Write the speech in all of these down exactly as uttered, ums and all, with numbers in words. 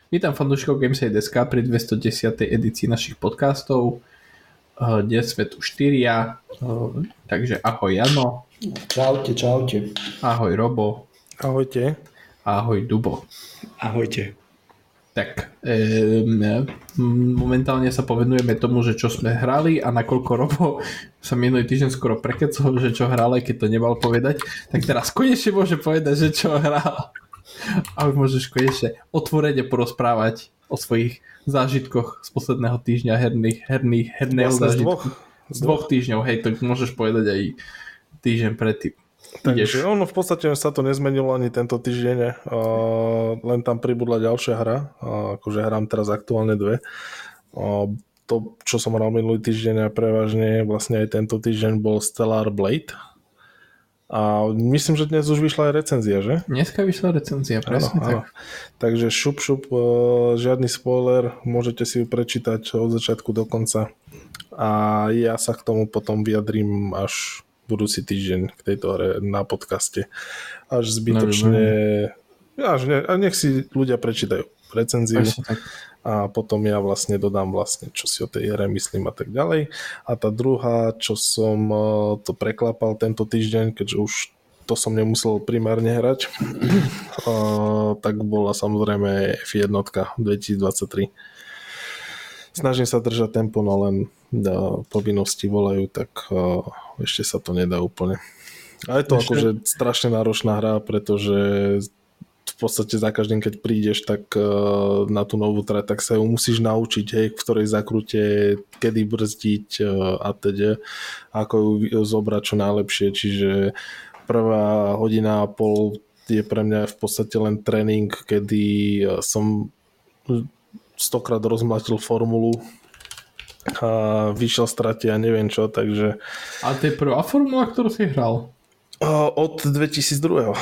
Vítam fanúšikov Games.sk pri dvestodesiatej edícii našich podcastov. Dnes sme tu štyria, takže ahoj Jano. Čaute, čaute. Ahoj Robo. Ahojte. Ahoj Dubo. Ahojte. Tak, e, momentálne sa povenujeme tomu, že čo sme hrali a nakoľko Robo sa minulý týždeň skoro prekecol, že čo hral, aj keď to nemal povedať, tak teraz konečne môže povedať, že čo hral. A už môžeš konečne otvorene porozprávať o svojich zážitkoch z posledného týždňa herných, herných, herného vlastne zážitku. Z dvoch, z dvoch týždňov, hej, to môžeš povedať aj týždeň predtým. Takže ono v podstate sa to nezmenilo ani tento týždeň, uh, len tam pribudla ďalšia hra, uh, akože hrám teraz aktuálne dve. Uh, to, čo som hral minulý týždeň a prevažne vlastne aj tento týždeň bol Stellar Blade. A myslím, že dnes už vyšla aj recenzia, že? Dneska vyšla recenzia, presne áno, tak. Áno. Takže šup, šup, žiadny spoiler, môžete si ju prečítať od začiatku do konca. A ja sa k tomu potom vyjadrím až budúci týždeň k tejto hre na podcaste. Až zbytočne... Až ne, a nech si ľudia prečítajú recenziu. A potom ja vlastne dodám vlastne, čo si o tej hre myslím a tak ďalej. A tá druhá, čo som to preklapal tento týždeň, keďže už to som nemusel primárne hrať, tak bola samozrejme ef jedna dvetisícdvadsaťtri. Snažím sa držať tempo, no len povinnosti volajú, tak ešte sa to nedá úplne. A je to ešte... akože strašne náročná hra, pretože v podstate za každým, keď prídeš tak uh, na tú novú trať, tak sa ju musíš naučiť, hej, v ktorej zakrute, kedy brzdiť uh, a teda, ako ju zobrať čo najlepšie, čiže prvá hodina a pol je pre mňa v podstate len tréning, kedy uh, som stokrát rozmlatil formulu a vyšiel z traty a neviem čo, takže... A to je prvá formula, ktorú si hral? Uh, od dvetisícdva.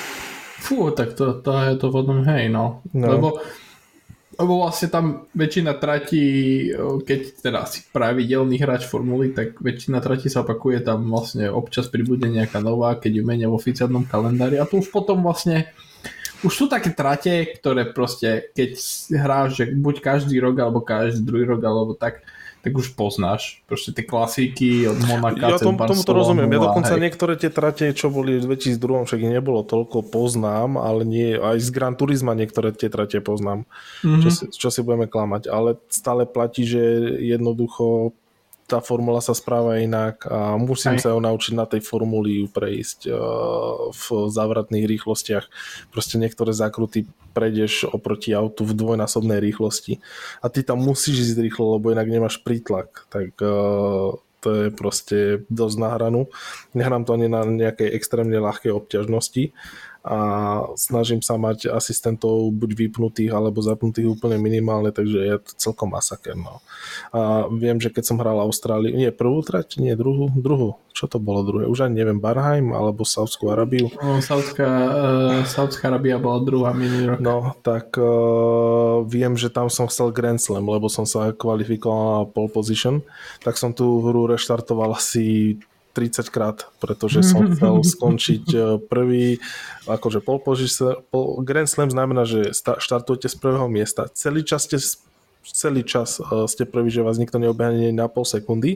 Fú, tak to, to je to vodnom, hej, no. no. Lebo, lebo vlastne tam väčšina tratí, keď teda si pravidelný hráč formuly, tak väčšina tratí sa opakuje, tam vlastne občas pribude nejaká nová, keď ju menia v oficiálnom kalendári a tu už potom vlastne už sú také trate, ktoré proste, keď hráš, že buď každý rok, alebo každý druhý rok, alebo tak, tak už poznáš. Proste tie klasíky od Monaka, ja tom, tomu to rozumiem. Ja dokonca hej. niektoré tie trate, čo boli v dvetisícdva, však nebolo toľko, poznám, ale nie, aj z Gran Turisma niektoré tie trate poznám. Mm-hmm. Čo, si, čo si budeme klamať. Ale stále platí, že jednoducho tá formula sa správa inak a musím Aj. sa ju naučiť na tej formuli ju prejsť uh, v závratných rýchlostiach. Proste niektoré zákruty prejdeš oproti autu v dvojnásobnej rýchlosti a ty tam musíš ísť rýchlo, lebo inak nemáš prítlak. Tak uh, to je proste dosť na hranu. Nehrám to ani na nejakej extrémne ľahkej obťažnosti a snažím sa mať asistentov buď vypnutých alebo zapnutých úplne minimálne, takže je to celkom masaker. No. A viem, že keď som hral Austráliu, nie prvú trať, nie druhú, druhú, čo to bolo druhé, už ani neviem, Barheim alebo Saudskú Arabiu. No, Saudská, uh, Saudská Arabia bola druhá minulý rok. No, tak uh, viem, že tam som chcel Grand Slam, lebo som sa kvalifikoval na pole position, tak som tú hru reštartoval asi tridsať krát, pretože som chcel skončiť prvý, akože pole position, Grand Slam znamená, že štartujete z prvého miesta. Celý čas ste, celý čas ste prvý, že vás nikto neobehne na pol sekundy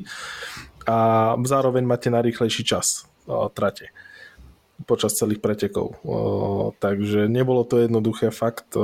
a zároveň máte najrýchlejší čas trate počas celých pretekov. Takže nebolo to jednoduché, fakt.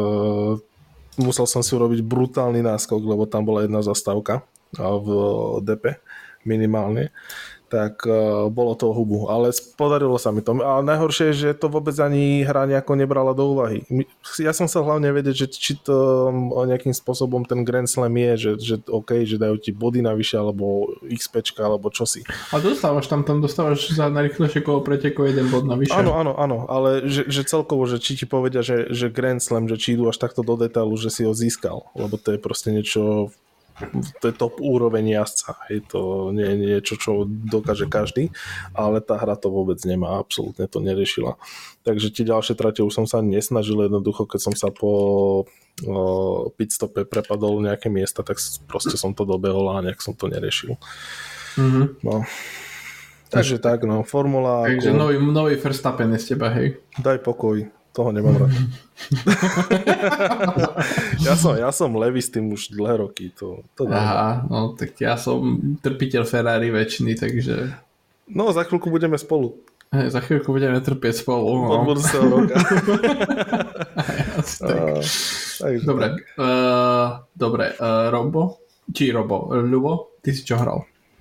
Musel som si urobiť brutálny náskok, lebo tam bola jedna zastávka v dé pé minimálne. Tak uh, bolo to hubu, ale podarilo sa mi to. A najhoršie je, že to vôbec ani hra nejako nebrala do úvahy. Ja som sa hlavne vedieť, že či to um, nejakým spôsobom ten Grand Slam je, že, že OK, že dajú ti body navyše, alebo XPčka, alebo čosi. A dostávaš tam, tam dostávaš za najrýchlejšie kolo pretekov jeden bod navyše. Áno, áno, áno, ale že, že celkovo, že či ti povedia, že, že Grand Slam, že či idú až takto do detailu, že si ho získal, lebo to je proste niečo... to je top úroveň jazdca. Je to nie je niečo, čo dokáže každý, ale tá hra to vôbec nemá, absolútne to neriešila. Takže tie ďalšie trate už som sa nesnažil, jednoducho, keď som sa po o, pitstope prepadol nejaké miesta, tak proste som to dobehol a nejak som to neriešil. Mm-hmm. No. Takže tak, no, formula... Takže ako... nový, nový Verstappen je z teba, hej. Daj pokoj. toho nemám rád. ja, som, ja som levý s tým už dlhé roky. To, to Aha, no tak ja som trpiteľ Ferrari väčšiny, takže... No, za chvíľku budeme spolu. Hey, za chvíľku budeme trpieť spolu. No. Od budúceho roka. tak. Uh, dobre, uh, dobre uh, Robo? Či Robo? Ľubo, ty si čo hral?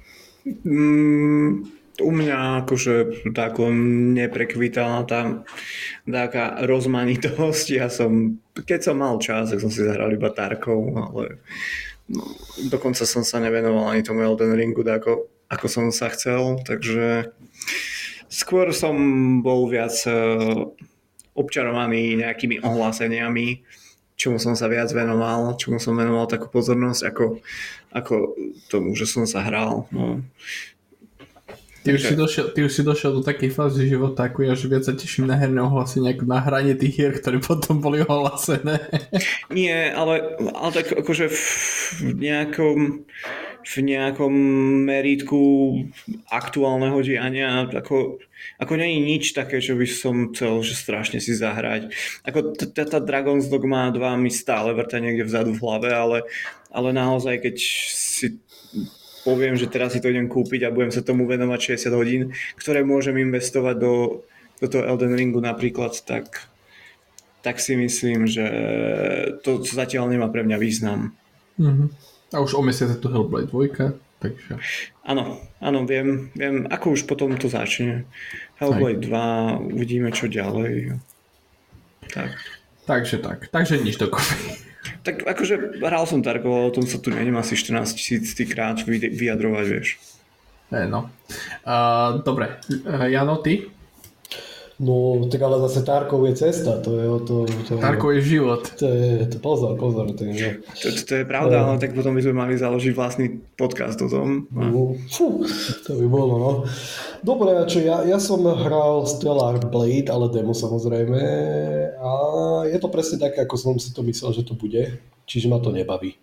Mm, u mňa akože tako neprekvitala tam taká rozmanitosť. Ja som, keď som mal čas, tak som si zahral iba Tarkov, ale no, dokonca som sa nevenoval ani tomu Elden Ringu tako, ako som sa chcel, takže skôr som bol viac občarovaný nejakými ohláseniami, čomu som sa viac venoval, čomu som venoval takú pozornosť, ako, ako tomu, že som sa hral. No. Ty, už si došiel, ty už si došiel do takej fázy života, ako ja, že viac sa teším na herné ohlásenia, ako na hranie tých hier, ktoré potom boli ohlásené. Nie, ale, ale tak akože v nejakom... v nejakom meritku aktuálneho diania, ako, ako nie je nič také, čo by som chcel, že strašne si zahrať. Ako tá Dragon's Dogma dva mi stále vrta niekde vzadu v hlave, ale, ale naozaj, keď si poviem, že teraz si to idem kúpiť a budem sa tomu venovať šesťdesiat hodín, ktoré môžem investovať do, do toho Elden Ringu napríklad, tak, tak si myslím, že to zatiaľ nemá pre mňa význam. Mhm. A už o mesiac je tu Hellblade dva, takže... Áno, áno, viem, viem, ako už potom to začne. Hellblade dva, uvidíme čo ďalej. Tak. Takže tak, takže nič dokopy. Tak akože hral som Tarkov, ale o tom sa tu neviem asi štrnásť tisíc krát vyjadrovať, vieš. E, no. Uh, dobre, uh, Jano, ty? No, tak ale zase Tarkov je cesta, to je o to... to Tarkov je život. To je, to pozor, pozor. Takže, to, to, to je pravda, ale tak potom by sme mali založiť vlastný podcast o tom. No, fú, to by bolo, no. Dobre, čo ja, ja som hral Stellar Blade, ale demo samozrejme. A je to presne také, ako som si to myslel, že to bude. Čiže ma to nebaví.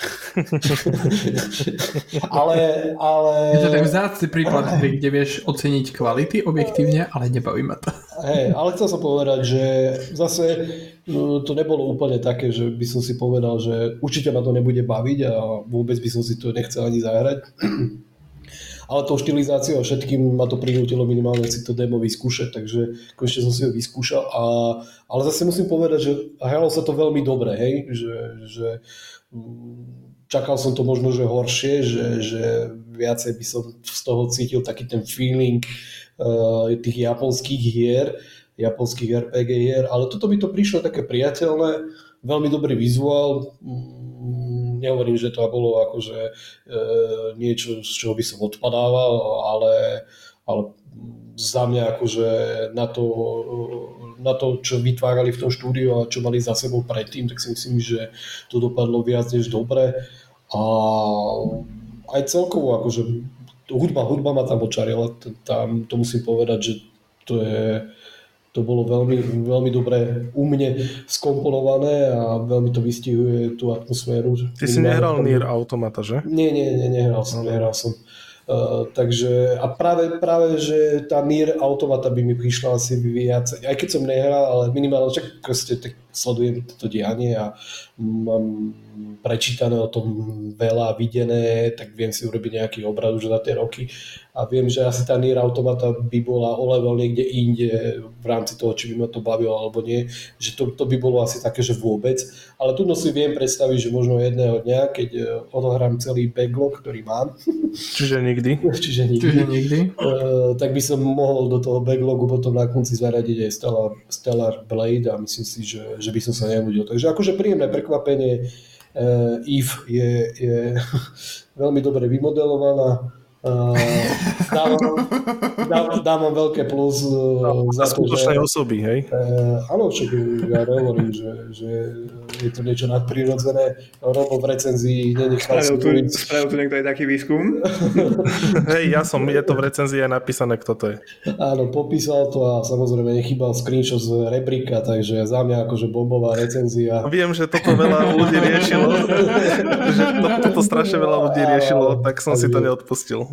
ale, ale... Je to ten vzácny príklad, kde vieš oceniť kvality objektívne, ale nebaví ma to. Hej, ale chcel som povedať, že zase to nebolo úplne také, že by som si povedal, že určite ma to nebude baviť a vôbec by som si to nechcel ani zahrať. Ale tou štilizáciou a všetkým ma to prinútilo minimálne si to demo vyskúšať, takže konečne som si ho vyskúšal. A, ale zase musím povedať, že hralo sa to veľmi dobre, hej, že, že čakal som to možno, že horšie, že, že viacej by som z toho cítil taký ten feeling uh, tých japonských hier, japonských er pé gé hier, ale toto by to prišlo také priateľné, veľmi dobrý vizuál. Nehovorím, že to bolo akože e, niečo, z čoho by som odpadával, ale, ale za mňa akože na to, na to, čo vytvárali v tom štúdiu a čo mali za sebou predtým, tak si myslím, že to dopadlo viac než dobre. A aj celkovo akože hudba, hudba ma tam očarila, tam to musím povedať, že to je To bolo veľmi, veľmi dobre u mne skomponované a veľmi to vystihuje tú atmosféru. Ty si nehral Nier Automata, že? Nie, nie, nie, nehral som, nehral som. Uh, takže, a práve, práve, že tá Nier Automata by mi prišla asi viac, aj keď som nehral, ale minimálne, čak proste tak sledujem toto dianie a mám prečítané o tom veľa, videné, tak viem si urobiť nejaký obrad už za tie roky a viem, že asi tá Nier Automata by bola o level niekde inde v rámci toho, či by ma to bavilo alebo nie, že to, to by bolo asi také, že vôbec, ale tu si viem predstaviť, že možno jedného dňa, keď odohrám celý backlog, ktorý mám, čiže nikdy, čiže nikdy, čiže nikdy. Uh, tak by som mohol do toho backlogu potom na konci zaradiť aj Stellar, Stellar Blade a myslím si, že, že by som sa nenudil. Takže akože príjemné prekvapenie. Uh, Eve je, je veľmi dobre vymodelovaná. Uh, dávam, dávam, dávam veľké plus uh, za to, že... skutočnej osoby, hej? Uh, áno, však ja hovorím, že, že je to niečo nadprirodzené. Robo v recenzii nenechal si tu, spravil tu niekto aj taký výskum? Hej, ja som, je to v recenzii aj napísané, kto to je. Áno, popísal to a samozrejme nechýbal screenshot z rebríka, takže za mňa akože bombová recenzia. Viem, že toto veľa ľudí riešilo, že to, toto strašne veľa ľudí riešilo, tak som si to neodpustil.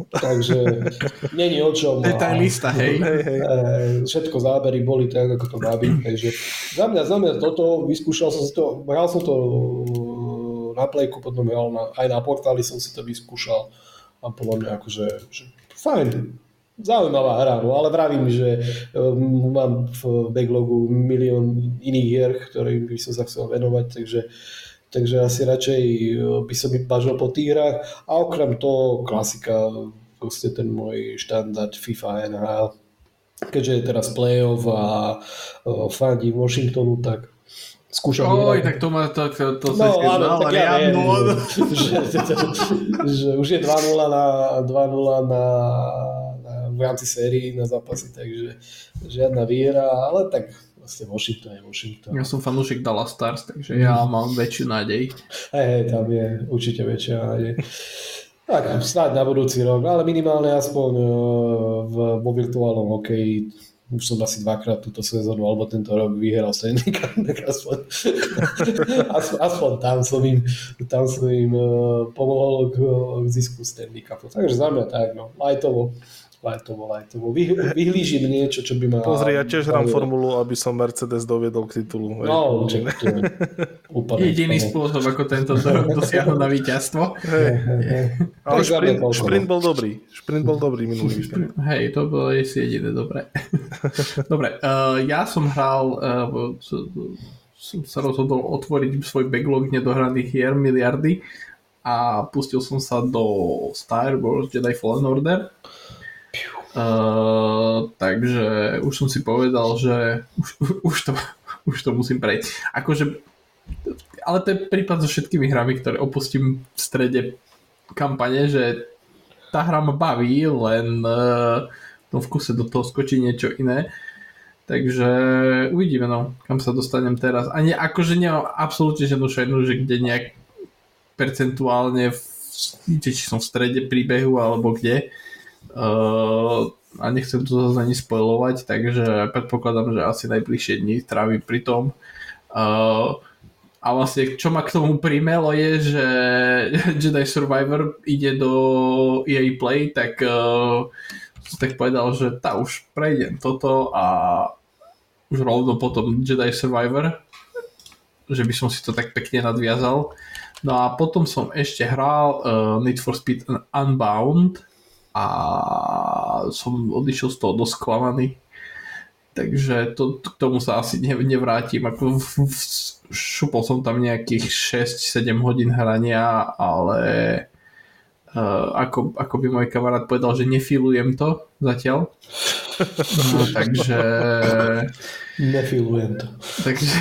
Takže není o čom. Detailista, hej. hej, hej. Všetko zábery boli tak, ako to má byť. Takže za mňa, za mňa toto, vyskúšal som si to, hral som to na Playku, potom hral na, aj na portáli som si to vyskúšal a podľa mňa akože že, fajn. Zaujímavá hra, no ale vravím, že um, mám v backlogu milión iných hier, ktorým by som sa chcel venovať, takže, takže asi radšej by som bažil po tých hrách a okrem toho klasika, proste ten môj štandard FIFA en há el, keďže je teraz playoff a uh, fandím Washingtonu, tak skúšam Oj, hrať. tak to má to, to, to No sa áno, tak ja viem, že, že, že už je dva nula na, dva nula na v rámci sérii na zápasy, takže žiadna výhra, ale tak vlastne Washington je Washington. Ja som fanúšik Dallas Stars, takže ja mám väčšiu nádej. Hej, hej, tam je určite väčšia nádej. Tak, snáď na budúci rok, ale minimálne aspoň v, vo virtuálnom hokeji už som asi dvakrát túto sezónu alebo tento rok vyhral Stanley Cup, tak aspoň, aspoň, aspoň tam som im, tam som im pomohol k, k zisku Stanley Cupu. Takže za mňa tak, no, lightovo. Lightovo, lightovo. Vy, vyhlížim niečo, čo by ma... Pozri, ja tiež hrám formulu, aby som Mercedes doviedol k titulu. No, čo, to je úplne... Jediný spôsob, ako tento dosiahnuť na víťazstvo. Hej, hej. Ale šprint, šprint bol dobrý. Šprint bol dobrý minulý víkend. Hej, to bolo asi jediné dobré. Dobre, uh, ja som hral, uh, som sa rozhodol otvoriť svoj backlog nedohraných hier, miliardy a pustil som sa do Star Wars Jedi Fallen Order. Uh, takže už som si povedal, že už, už, to, už to musím prejsť. Akože, ale to je prípad so všetkými hrami, ktoré opustím v strede kampane, že tá hra ma baví, len uh, v tom vkuse do toho skočí niečo iné. Takže uvidíme, no, kam sa dostanem teraz. A nie, akože nemám absolútne žiadnu šajnu, že kde nejak percentuálne v, či som v strede príbehu alebo kde. Uh, a nechcem to zase ani spoilovať, takže predpokladám, že asi najbližšie dni trávim pri tom. Uh, a vlastne čo ma k tomu primelo je, že Jedi Survivor ide do é á Play, tak uh, som tak povedal, že tá už prejdem toto a už rovno potom Jedi Survivor, že by som si to tak pekne nadviazal. No a potom som ešte hral uh, Need for Speed Unbound a som odišiel z toho dosť sklamaný. Takže to, k tomu sa asi nevrátim. Ako v, v, šupol som tam nejakých šesť sedem hodín hrania, ale uh, ako, ako by môj kamarát povedal, že nefilujem to zatiaľ. No, takže... Nefilujem to. Takže,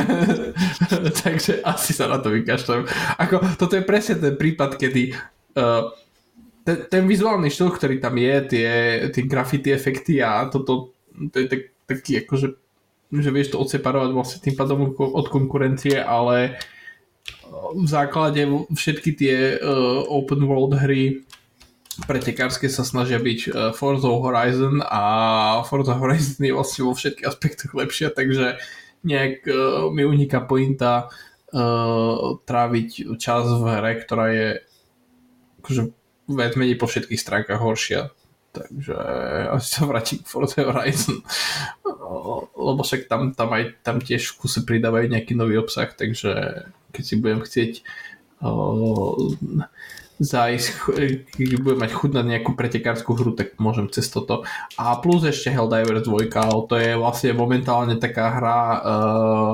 takže asi sa na to vykašľam. Ako, toto je presne ten prípad, kedy uh, ten, ten vizuálny štýl, ktorý tam je, tie, tie graffiti efekty a toto, to je tak, taký akože, že vieš to odseparovať vlastne tým pádom od konkurencie, ale v základe všetky tie uh, open world hry pretekárske sa snažia byť uh, Forza Horizon a Forza Horizon je vlastne vo všetkých aspektoch lepšia, takže nejak uh, mi uniká pointa uh, tráviť čas v hre, ktorá je akože viac menej po všetkých stránkach horšia. Takže asi sa vrátim k Forza Horizon, lebo však tam, tam aj tam tiež v kuse pridávajú nejaký nový obsah, takže keď si budem chcieť uh, zájsť, keď budem mať chuť na nejakú pretekárskú hru, tak môžem cez toto. A plus ešte Helldivers dva, to je vlastne momentálne taká hra, uh,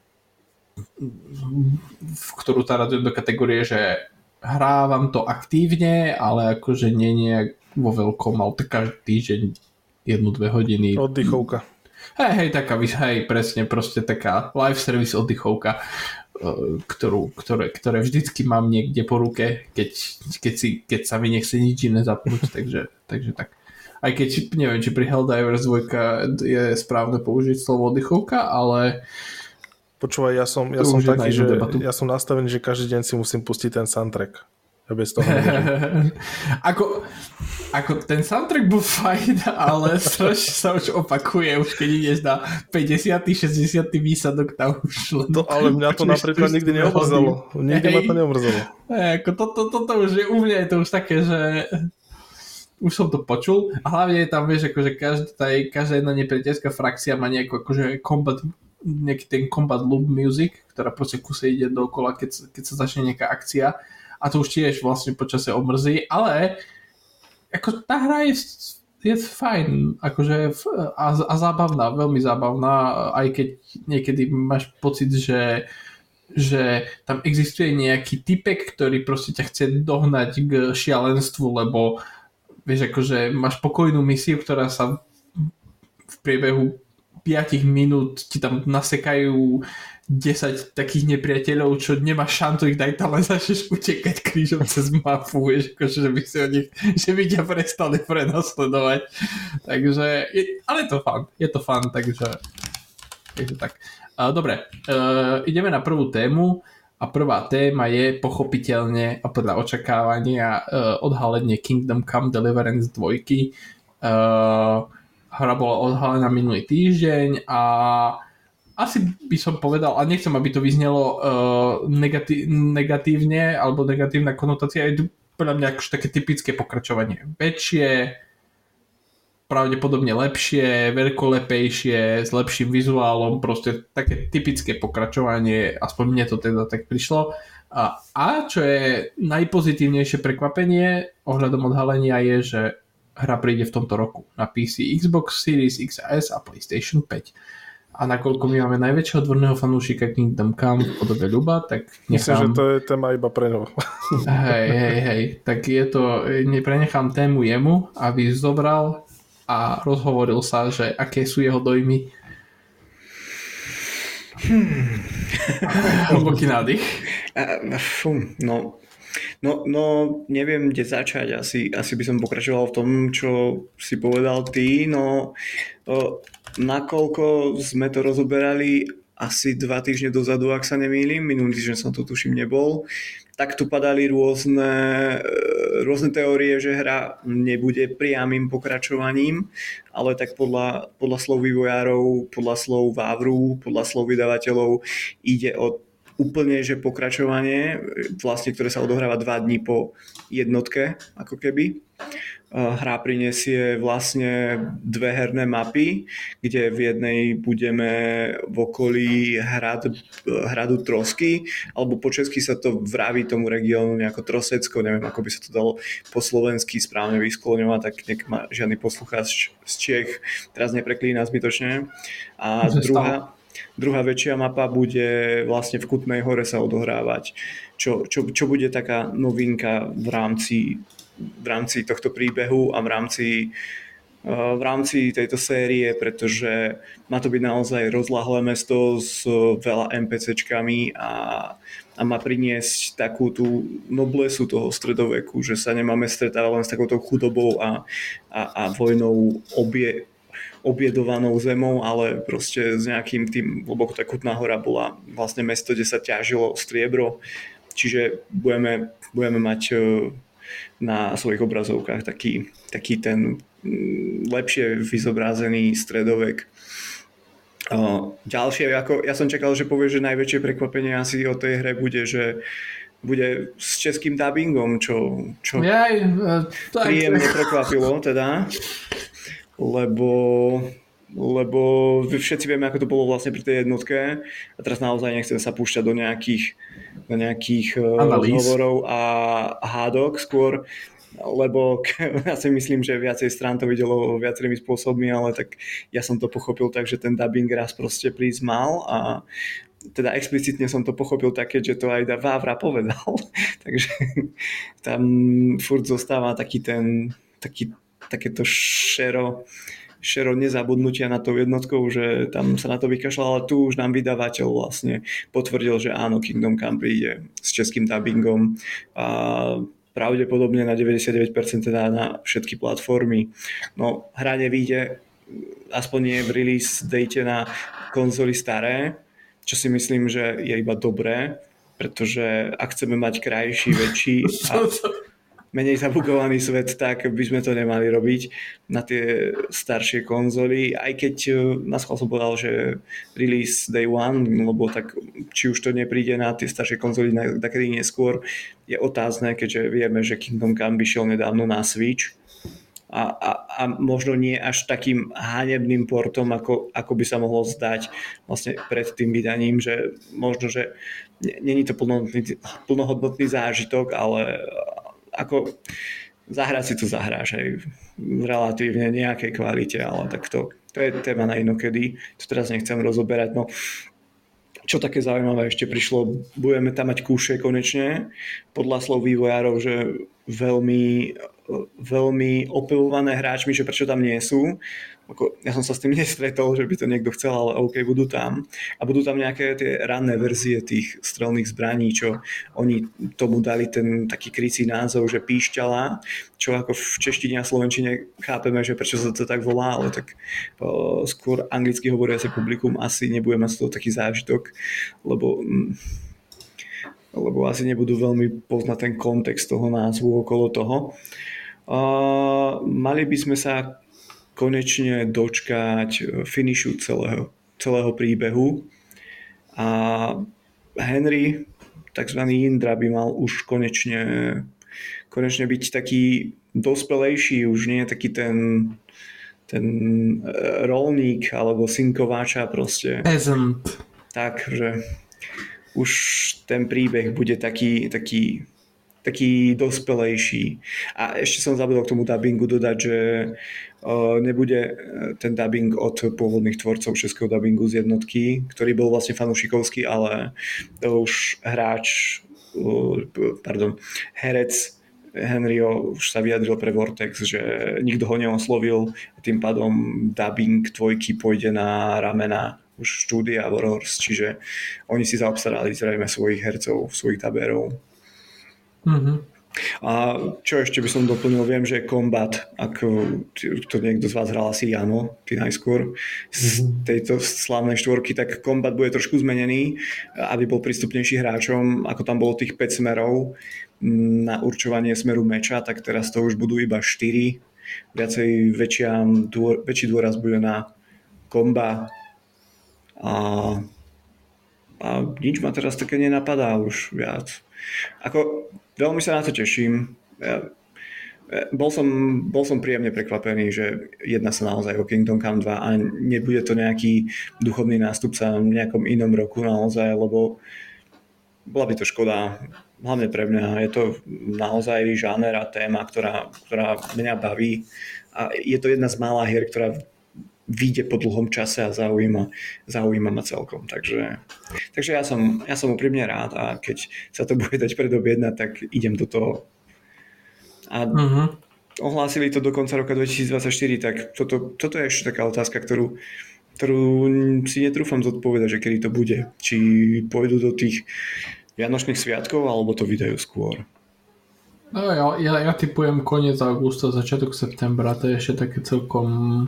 v ktorú tá radujem do kategórie, že hrávam to aktívne, ale akože nie nejak vo veľkom, ale tak každý týždeň jednu, dve hodiny. Oddychovka. Hej, hej, taká, hej, presne, proste taká live service oddychovka, ktorú, ktoré, ktoré vždycky mám niekde po ruke, keď, keď, si, keď sa mi nechce nič iné zapnúť, takže, takže tak. Aj keď, neviem, či pri Helldivers dva je správne použiť slovo oddychovka, ale počúvaj, ja som, ja som taký, že debatu. Ja som nastavený, že každý deň si musím pustiť ten soundtrack. Ja bez toho ako, ako ten soundtrack bol fajn, ale strašne sa už opakuje, už keď ideš na päťdesiaty šesťdesiaty výsadok, tam už len... To, ale mňa to napríklad nikdy neomrzelo. Nikdy ma to neomrzelo. Ako toto to, to, to už je, u mňa je to už také, že už som to počul a hlavne je tam, vieš, akože každá, každá jedna nepriateľská frakcia má nejakú akože combat, nejaký ten combat loop music, ktorá proste kuse ide dookola, keď, keď sa začne nejaká akcia a to už tiež vlastne počasie omrzí, ale ako tá hra je, je fajn, akože a, a zábavná, veľmi zábavná, aj keď niekedy máš pocit, že že tam existuje nejaký typek, ktorý proste ťa chce dohnať k šialenstvu, lebo vieš, akože máš pokojnú misiu, ktorá sa v priebehu päť minút ti tam nasekajú desať takých nepriateľov, čo nemá šantu ich dať, ale začneš utekať krížom cez mapu, vieš, akože, že by si o nich, že by ťa prestali prenasledovať. Takže, je, ale je to fun, je to fun, takže, takže tak. Dobre, uh, ideme na prvú tému a prvá téma je pochopiteľne a podľa očakávania uh, odhalenie Kingdom Come Deliverance dva. Uh, hra bola odhalená minulý týždeň a asi by som povedal, a nechcem, aby to vyznelo uh, negati- negatívne alebo negatívna konotácia, je to podľa mňa akože také typické pokračovanie. Väčšie, pravdepodobne lepšie, veľkolepejšie, s lepším vizuálom, proste také typické pokračovanie, aspoň mne to teda tak prišlo. A, a čo je najpozitívnejšie prekvapenie ohľadom odhalenia je, že hra príde v tomto roku na pé cé, Xbox Series X a S a PlayStation päť. A nakoľko my máme najväčšieho odborného fanúšika Kingdom Come v podobe Ľuba, tak nechám... Myslím, že to je téma iba pre ňo. Hej, hej, hej, tak je to, neprenechám tému jemu, aby zobral a rozhovoril sa, že aké sú jeho dojmy. Hmm. Hlboký nádych. Uh, fú, no, no, no, neviem, kde začať. Asi, asi by som pokračoval v tom, čo si povedal ty. No, uh, nakoľko sme to rozoberali asi dva týždne dozadu, ak sa nemýlim, minulý týždeň som to tuším nebol, tak tu padali rôzne, rôzne teórie, že hra nebude priamym pokračovaním, ale tak podľa, podľa slov vývojárov, podľa slov Vavru, podľa slov vydavateľov ide o úplne že pokračovanie, vlastne, ktoré sa odohráva dva dní po jednotke, ako keby. Hra prinesie vlastne dve herné mapy, kde v jednej budeme v okolí hrad, hradu Trosky, alebo po česky sa to vraví tomu regiónu nejako Trosecko, neviem, ako by sa to dalo po slovensky správne vyskloňovať, tak nech ma žiadny poslucháč z Čech teraz nepreklína zbytočne. A druhá, druhá väčšia mapa bude vlastne v Kutnej Hore sa odohrávať, čo, čo, čo bude taká novinka v rámci v rámci tohto príbehu a v rámci, v rámci tejto série, pretože má to byť naozaj rozlahlé mesto s veľa NPCčkami a, a má priniesť takú tú noblesu toho stredoveku, že sa nemáme stretávať len s takouto chudobou a, a, a vojnou obie, obiedovanou zemou, ale proste s nejakým tým, lebo tá Kutná Hora bola vlastne mesto, kde sa ťažilo striebro, čiže budeme, budeme mať na svojich obrazovkách taký, taký ten lepšie vyzobrazený stredovek. Ďalšie, ako ja som čakal, že povie, že najväčšie prekvapenie asi o tej hre bude, že bude s českým dubbingom, čo, čo Jaj, tak. príjemne prekvapilo teda, lebo lebo všetci vieme, ako to bolo vlastne pri tej jednotke a teraz naozaj nechcem sa púšťať do nejakých, do nejakých rozhovorov a hádok skôr, lebo ja si myslím, že viacej strán to videlo viacerými spôsobmi, ale tak ja som to pochopil tak, že ten dubbing raz proste prísť mal a teda explicitne som to pochopil také, že to aj Vávra povedal, takže tam furt zostáva taký ten taký, takéto šero šero nezabudnutia na tou jednotkou, že tam sa na to vykašľal, ale tu už nám vydavateľ vlastne potvrdil, že áno, Kingdom Come príde s českým dubbingom a pravdepodobne na deväťdesiatdeväť percent teda na všetky platformy. No, hra nevíde, aspoň nie v release date na konzoli staré, čo si myslím, že je iba dobré, pretože ak chceme mať krajší, väčší a menej zabugovaný svet, tak by sme to nemali robiť na tie staršie konzoly, aj keď na schvál som povedal, že release day one, lebo tak či už to nepríde na tie staršie konzoly takedy neskôr, je otázne, keďže vieme, že Kingdom Come vyšiel nedávno na Switch a, a, a možno nie až takým hanebným portom, ako, ako by sa mohlo zdať vlastne pred tým vydaním, že možno, že není to plnohodnotný, plnohodnotný zážitok, ale ako zahrať si to zahráš aj v relatívne nejakej kvalite, ale tak to, to je téma na inokedy, to teraz nechcem rozoberať. No, čo také zaujímavé ešte prišlo, budeme tam mať kúše konečne, podľa slov vývojárov, že veľmi, veľmi opevované hráčmi, že prečo tam nie sú. Ja som sa s tým nestretol, že by to niekto chcel, ale OK, budú tam. A budú tam nejaké tie ranné verzie tých strelných zbraní, čo oni tomu dali ten taký krycí názov, že píšťala, čo ako v češtine a slovenčine chápeme, že prečo sa to tak volá, ale tak o, skôr anglicky hovoriace publikum asi nebude mať z toho taký zážitok, lebo, lebo asi nebudú veľmi poznať ten kontext toho názvu okolo toho. Uh, mali by sme sa konečne dočkať finishu celého, celého príbehu a Henry, takzvaný Indra, by mal už konečne, konečne byť taký dospelejší, už nie taký ten, ten rolník alebo syn kováča proste. Peasant. Tak, že už ten príbeh bude taký, taký taký dospelejší. A ešte som zabudol k tomu dubbingu dodať, že uh, nebude ten dubbing od pôvodných tvorcov českého dubbingu z jednotky, ktorý bol vlastne fanúšikovský, ale už hráč, uh, pardon, herec Henryho už sa vyjadril pre Vortex, že nikto ho neoslovil, tým pádom dubbing dvojky pôjde na ramena už štúdia Warhorse, čiže oni si zaobstarali zrejme svojich hercov, svojich dabérov. Mm-hmm. A čo ešte by som doplnil, viem, že Combat, ak to niekto z vás hral, asi Jano, ty najskôr z tejto slávnej štvorky, tak Combat bude trošku zmenený, aby bol prístupnejší hráčom, ako tam bolo tých päť smerov na určovanie smeru meča, tak teraz to už budú iba štyri. Viacej väčšia, dô, väčší dôraz bude na komba a, a nič ma teraz také nenapadá už viac. Ako, veľmi sa na to teším. Ja, bol, som, bol som príjemne prekvapený, že jedná sa naozaj o Kingdom Come dva a nebude to nejaký duchovný nástupca v nejakom inom roku naozaj, lebo bola by to škoda, hlavne pre mňa. Je to naozaj žáner a téma, ktorá, ktorá mňa baví a je to jedna z mála hier, ktorá vyjde po dlhom čase a zaujíma, zaujíma ma celkom. Takže, takže ja, som, ja som úprimne rád a keď sa to bude dať predobjednať, tak idem do toho. A uh-huh. ohlásili to do konca roka dvetisícdvadsaťštyri, tak toto, toto je ešte taká otázka, ktorú, ktorú si netrúfam zodpovedať, že kedy to bude. Či pôjdu do tých vianočných sviatkov, alebo to vydajú skôr. No ja, ja, ja typujem koniec augusta, začiatok septembra, to je ešte také celkom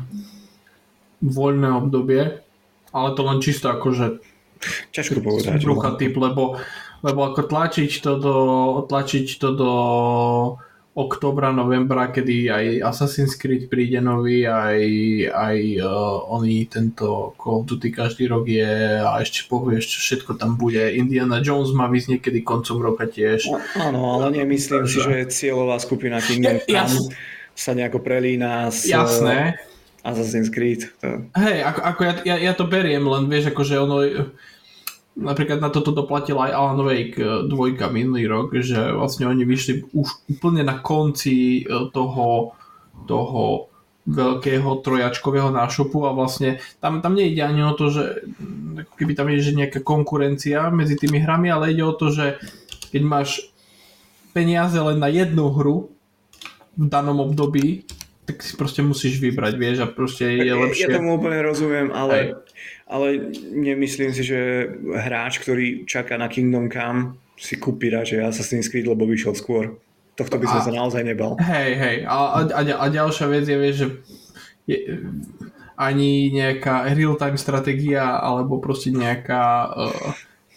voľné obdobie, ale to len čisto akože ťažko povedať. Brucha typ, lebo, lebo ako tlačiť to do tlačiť to do októbra, novembra, kedy aj Assassin's Creed príde nový, aj, aj uh, oný tento Call of Duty každý rok je a ešte povieš, čo všetko tam bude. Indiana Jones má výsť niekedy koncom roka tiež. No, áno, ale nemyslím si, že cieľová skupina Kingdom Come sa nejako prelína s Jasné. Assassin's Creed. To... Hej, ako, ako ja, ja, ja to beriem, len vieš, akože ono napríklad na toto doplatil aj Alan Wake dvojka minulý rok, že vlastne oni vyšli už úplne na konci toho, toho veľkého trojačkového nášupu a vlastne tam, tam nejde ani o to, že keby tam je že nejaká konkurencia medzi tými hrami, ale ide o to, že keď máš peniaze len na jednu hru v danom období, tak si proste musíš vybrať, vieš, a proste je lepšie. Ja tomu úplne rozumiem, ale, ale nemyslím si, že hráč, ktorý čaká na Kingdom Come, si kúpi radšej Assassin's Creed, lebo vyšiel skôr. Tohto by som a, sa naozaj nebal. Hej, hej. A, a, a ďalšia vec je, vieš, že je, ani nejaká real-time stratégia, alebo proste nejaká uh,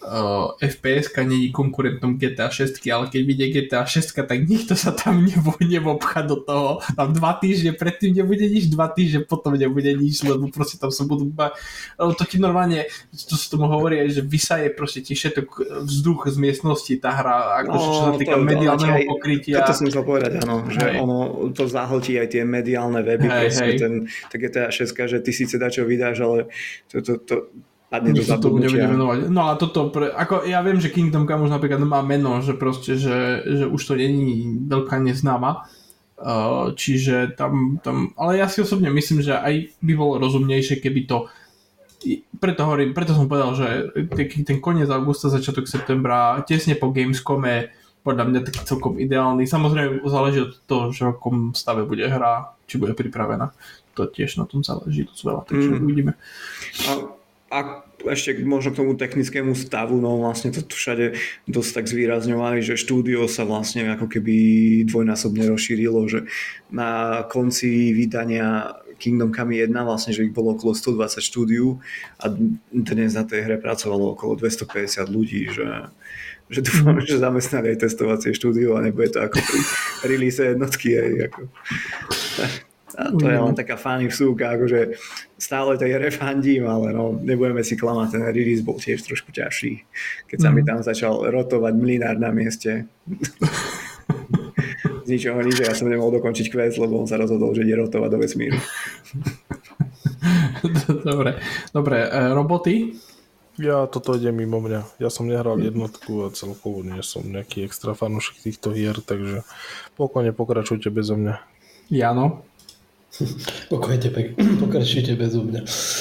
uh, ef pé eska nie je konkurentom gé té á šesť, ale keď vyjde gé té á šesť, tak nikto sa tam nevobchá do toho. Tam dva týždne predtým nebude nič, dva týždne potom nebude nič, lebo proste tam sa budú... To ti normálne, to sa tomu hovorí, že vysaje proste ti všetok vzduch z miestnosti, tá hra, akože čo sa týka mediálneho pokrytia. Toto som chcel povedať, áno, že hej. Ono to zahltí aj tie mediálne weby, hej, proste hej. Ten, tá gé té á šesť, že ty síce dačo vydáš, ale to, to, to padne do zabudnutia. No a toto, pre, ako ja viem, že Kingdom Come už napríklad má meno, že proste, že, že už to není veľká neznáma, uh, čiže tam, tam, ale ja si osobne myslím, že aj by bolo rozumnejšie, keby to, preto hovorím, preto som povedal, že ten koniec augusta, začiatok septembra, tesne po Gamescome, podľa mňa taký celkom ideálny. Samozrejme záleží od toho, že v akom stave bude hra, či bude pripravená. To tiež na tom záleží dosť veľa, takže mm. uvidíme. A, a ešte možno k tomu technickému stavu, no vlastne to všade dosť tak zvýrazňovali, že štúdio sa vlastne ako keby dvojnásobne rozšírilo, že na konci vydania Kingdom Come jeden vlastne, že ich bolo okolo stodvadsať štúdiu a dnes na tej hre pracovalo okolo dvestopäťdesiat ľudí, že že dúfam, že zamestnali aj testovacie štúdio a nebude to ako pri release jednotky. Aj ako. A to je len taká funny vsúka, akože stále tej hre fandím, ale no, nebudeme si klamať, ten release bol tiež trošku ťažší, keď sa mi tam začal rotovať mlynár na mieste. Z ničoho nič, ja som nemohol dokončiť quest, lebo on sa rozhodol, že ide rotovať do vesmíru. Dobre, dobre, roboty? Ja, toto ide mimo mňa. Ja som nehral jednotku a celkovo nie som nejaký extra fanúšik týchto hier, takže pokojne pokračujte bezo mňa. Jano? Pokojne pokračujte bezo mňa.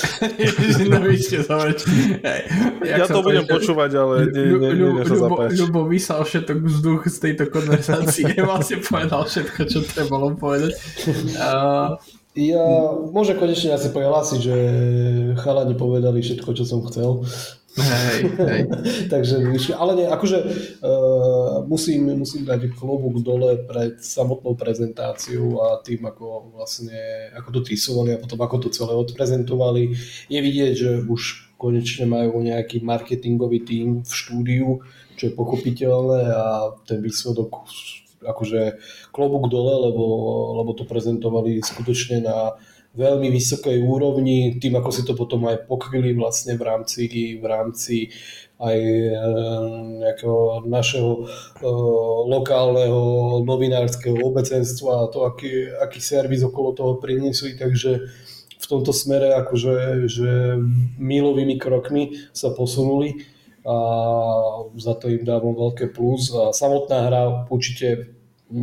Ja to budem počúvať, ale nie, nie, nie, nie sa zapáči. Ľubo vysal všetok vzduch z tejto konverzácie. Vlastne povedal všetko, čo trebalo povedať. Uh, Ja môžem konečne asi prihlásiť, že chalani povedali všetko, čo som chcel. Hej, hej. Takže, ale nie, akože uh, musím, musím dať klobúk dole pred samotnou prezentáciou a tým, ako vlastne, ako to tisovali a potom ako to celé odprezentovali. Je vidieť, že už konečne majú nejaký marketingový tím v štúdiu, čo je pochopiteľné a ten výsledok akože klobúk dole, lebo, lebo to prezentovali skutočne na veľmi vysokej úrovni, tým ako si to potom aj pokryli vlastne v rámci, v rámci aj nejakého našeho uh, lokálneho novinárskeho obecenstva a to, aký, aký servis okolo toho priniesli, takže v tomto smere akože že mílovými krokmi sa posunuli a za to im dávam veľké plus a samotná hra určite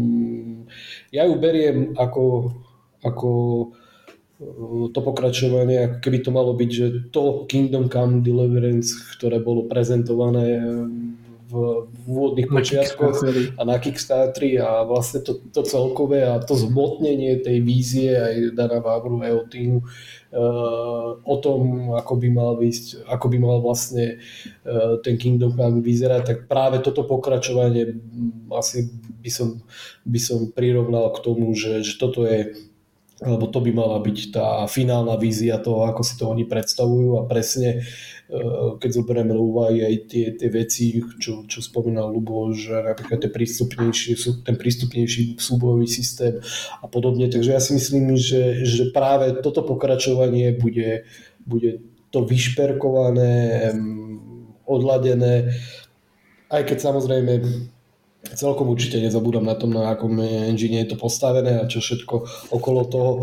ja ju beriem ako, ako to pokračovanie, ako keby to malo byť, že to Kingdom Come Deliverance, ktoré bolo prezentované v, v úvodných počiatkoch a na Kickstarteri a vlastne to, to celkové a to zhmotnenie tej vízie aj Dana Vávru a jeho týmu uh, o tom, ako by mal ísť, ako by mal vlastne uh, ten Kingdom Come vyzerať, tak práve toto pokračovanie asi by som, by som prirovnal k tomu, že, že toto je, lebo to by mala byť tá finálna vízia toho, ako si to oni predstavujú a presne keď zoberieme do úvahy aj tie, tie veci, čo, čo spomínal Ľubo, že napríklad ten prístupnejší, ten prístupnejší súbojový systém a podobne, takže ja si myslím, že, že práve toto pokračovanie bude, bude to vyšperkované, odladené, aj keď samozrejme celkom určite nezabúdam na tom, na akom engine je to postavené a čo všetko okolo toho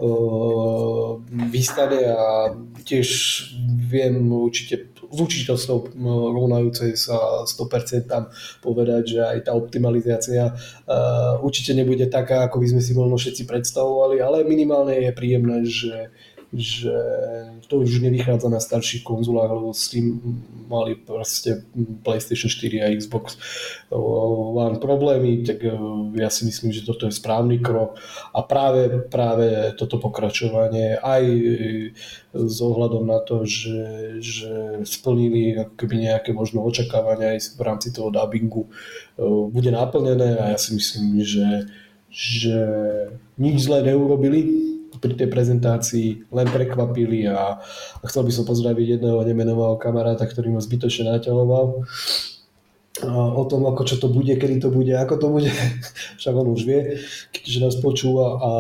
uh, vystane a tiež viem určite s určitosťou rovnajúcej sa sto percent tam povedať, že aj tá optimalizácia uh, určite nebude taká, ako by sme si možno všetci predstavovali, ale minimálne je príjemné, že že to už nevychádza na starších konzolách, lebo s tým mali proste PlayStation štyri a Xbox One problémy, tak ja si myslím, že toto je správny krok a práve, práve toto pokračovanie aj s ohľadom na to, že, že splnili ako keby nejaké možno očakávania aj v rámci toho dubbingu bude naplnené a ja si myslím, že, že nič zlé neurobili. pri tej prezentácii len prekvapili a, a chcel by som pozdraviť jedného nemenového kamaráta, ktorý ma zbytočne naťahoval. O tom, ako čo to bude, kedy to bude, ako to bude, však on už vie, keďže nás počúva a,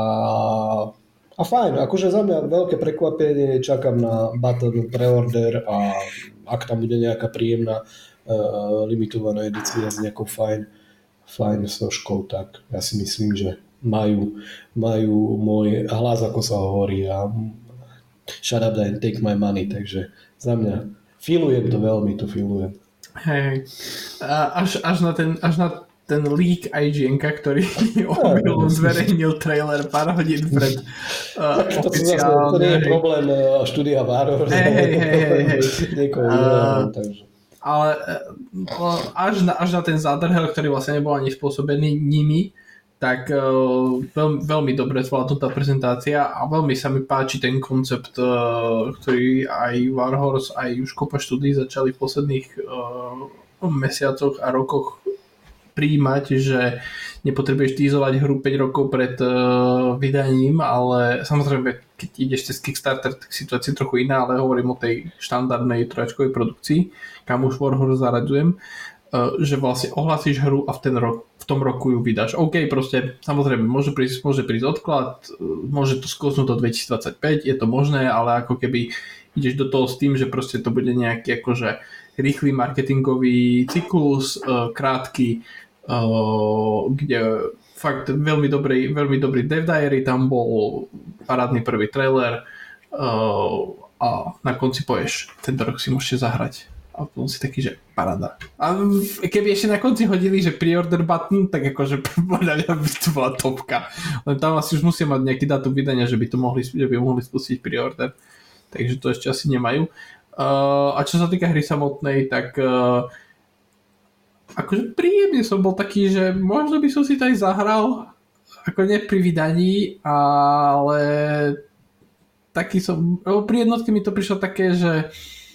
a fajn, akože za mňa veľké prekvapenie, čakám na button preorder a ak tam bude nejaká príjemná uh, limitovaná edícia s nejakou fajn, fajn soškou, tak ja si myslím, že majú, majú môj hlas, ako sa hovorí a shut up and take my money, takže za mňa filujem to veľmi, to filujem. Hej, až, až, na ten, až na ten leak í gé en-ka, ktorý omylom zverejnil trailer pár hodín pred uh, to, oficiálne. To nie je problém uh, štúdia Váror. Hej, hej, hej, hej. Niekoho uh, takže. Ale uh, až, na, až na ten zádrhel, ktorý vlastne nebol ani spôsobený nimi, tak uh, veľmi, veľmi dobre zvládnutá prezentácia a veľmi sa mi páči ten koncept, uh, ktorý aj Warhorse, aj už kopa štúdií začali v posledných uh, mesiacoch a rokoch prijímať, že nepotrebuješ tízovať hru päť rokov pred uh, vydaním, ale samozrejme, keď ideš cez Kickstarter, tak situácia je trochu iná, ale hovorím o tej štandardnej trojačkovej produkcii, kam už Warhorse zaradzujem, uh, že vlastne ohlasíš hru a v ten rok v tom roku ju vydáš. OK, proste, samozrejme, môže prísť, môže prísť odklad, môže to skosnúť do dvetisícdvadsaťpäť, je to možné, ale ako keby ideš do toho s tým, že proste to bude nejaký akože rýchly marketingový cyklus, krátky, kde fakt veľmi dobrý, veľmi dobrý dev diary, tam bol parádny prvý trailer a na konci povieš, tento rok si môžete zahrať. A potom si taký, že paráda. A keby ešte na konci hodili, že pre-order button, tak akože podľa mňa by to bola topka. Len tam asi už musia mať nejaký dátum vydania, že by to mohli, že by mohli spustiť pre-order. Takže to ešte asi nemajú. Uh, a čo sa týka hry samotnej, tak uh, akože príjemne som bol taký, že možno by som si to aj zahral, ako nie pri vydaní, ale taký som, pri jednotke mi to prišlo také, že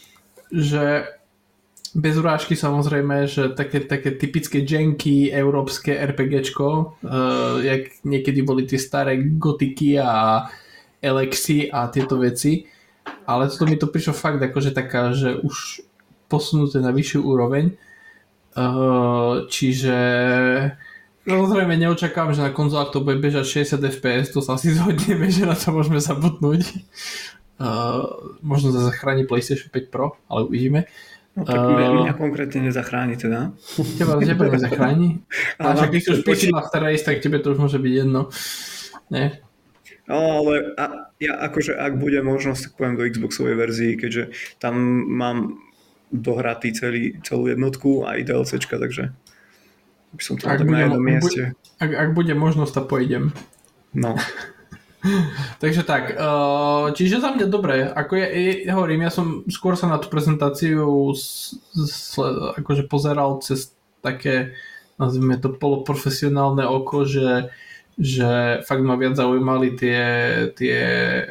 že bez urážky samozrejme, že také, také typické janky európske RPGčko, uh, jak niekedy boli tie staré gotiky a Elexy a tieto veci, ale toto mi to prišlo fakt akože taká, že už posunuté na vyššiu úroveň, uh, čiže samozrejme neočakávam, že na konzolách to bude bežať šesťdesiat ef pé es, to sa asi zhodneme, že na to môžeme zabudnúť. Uh, možno sa zachráni PlayStation päť Pro, ale uvidíme. No tak uh, mňa konkrétne nezachráni teda. Teba, teba nezachráni. Ale však keď už píši na Race, tak tebe to už môže byť jedno. Nie? No ale a, ja akože ak bude možnosť, tak poviem do Xboxovej verzii, keďže tam mám dohratý celý, celú jednotku a aj DLCčka, takže by som to tak na jednom mieste. Ak, ak bude možnosť, tak pôjdem. No. Takže tak, čiže za mňa dobre, ako ja, ja hovorím, ja som skôr sa na tú prezentáciu s, s, akože pozeral cez také, nazvime to poloprofesionálne oko, že, že fakt ma viac zaujímali tie, tie,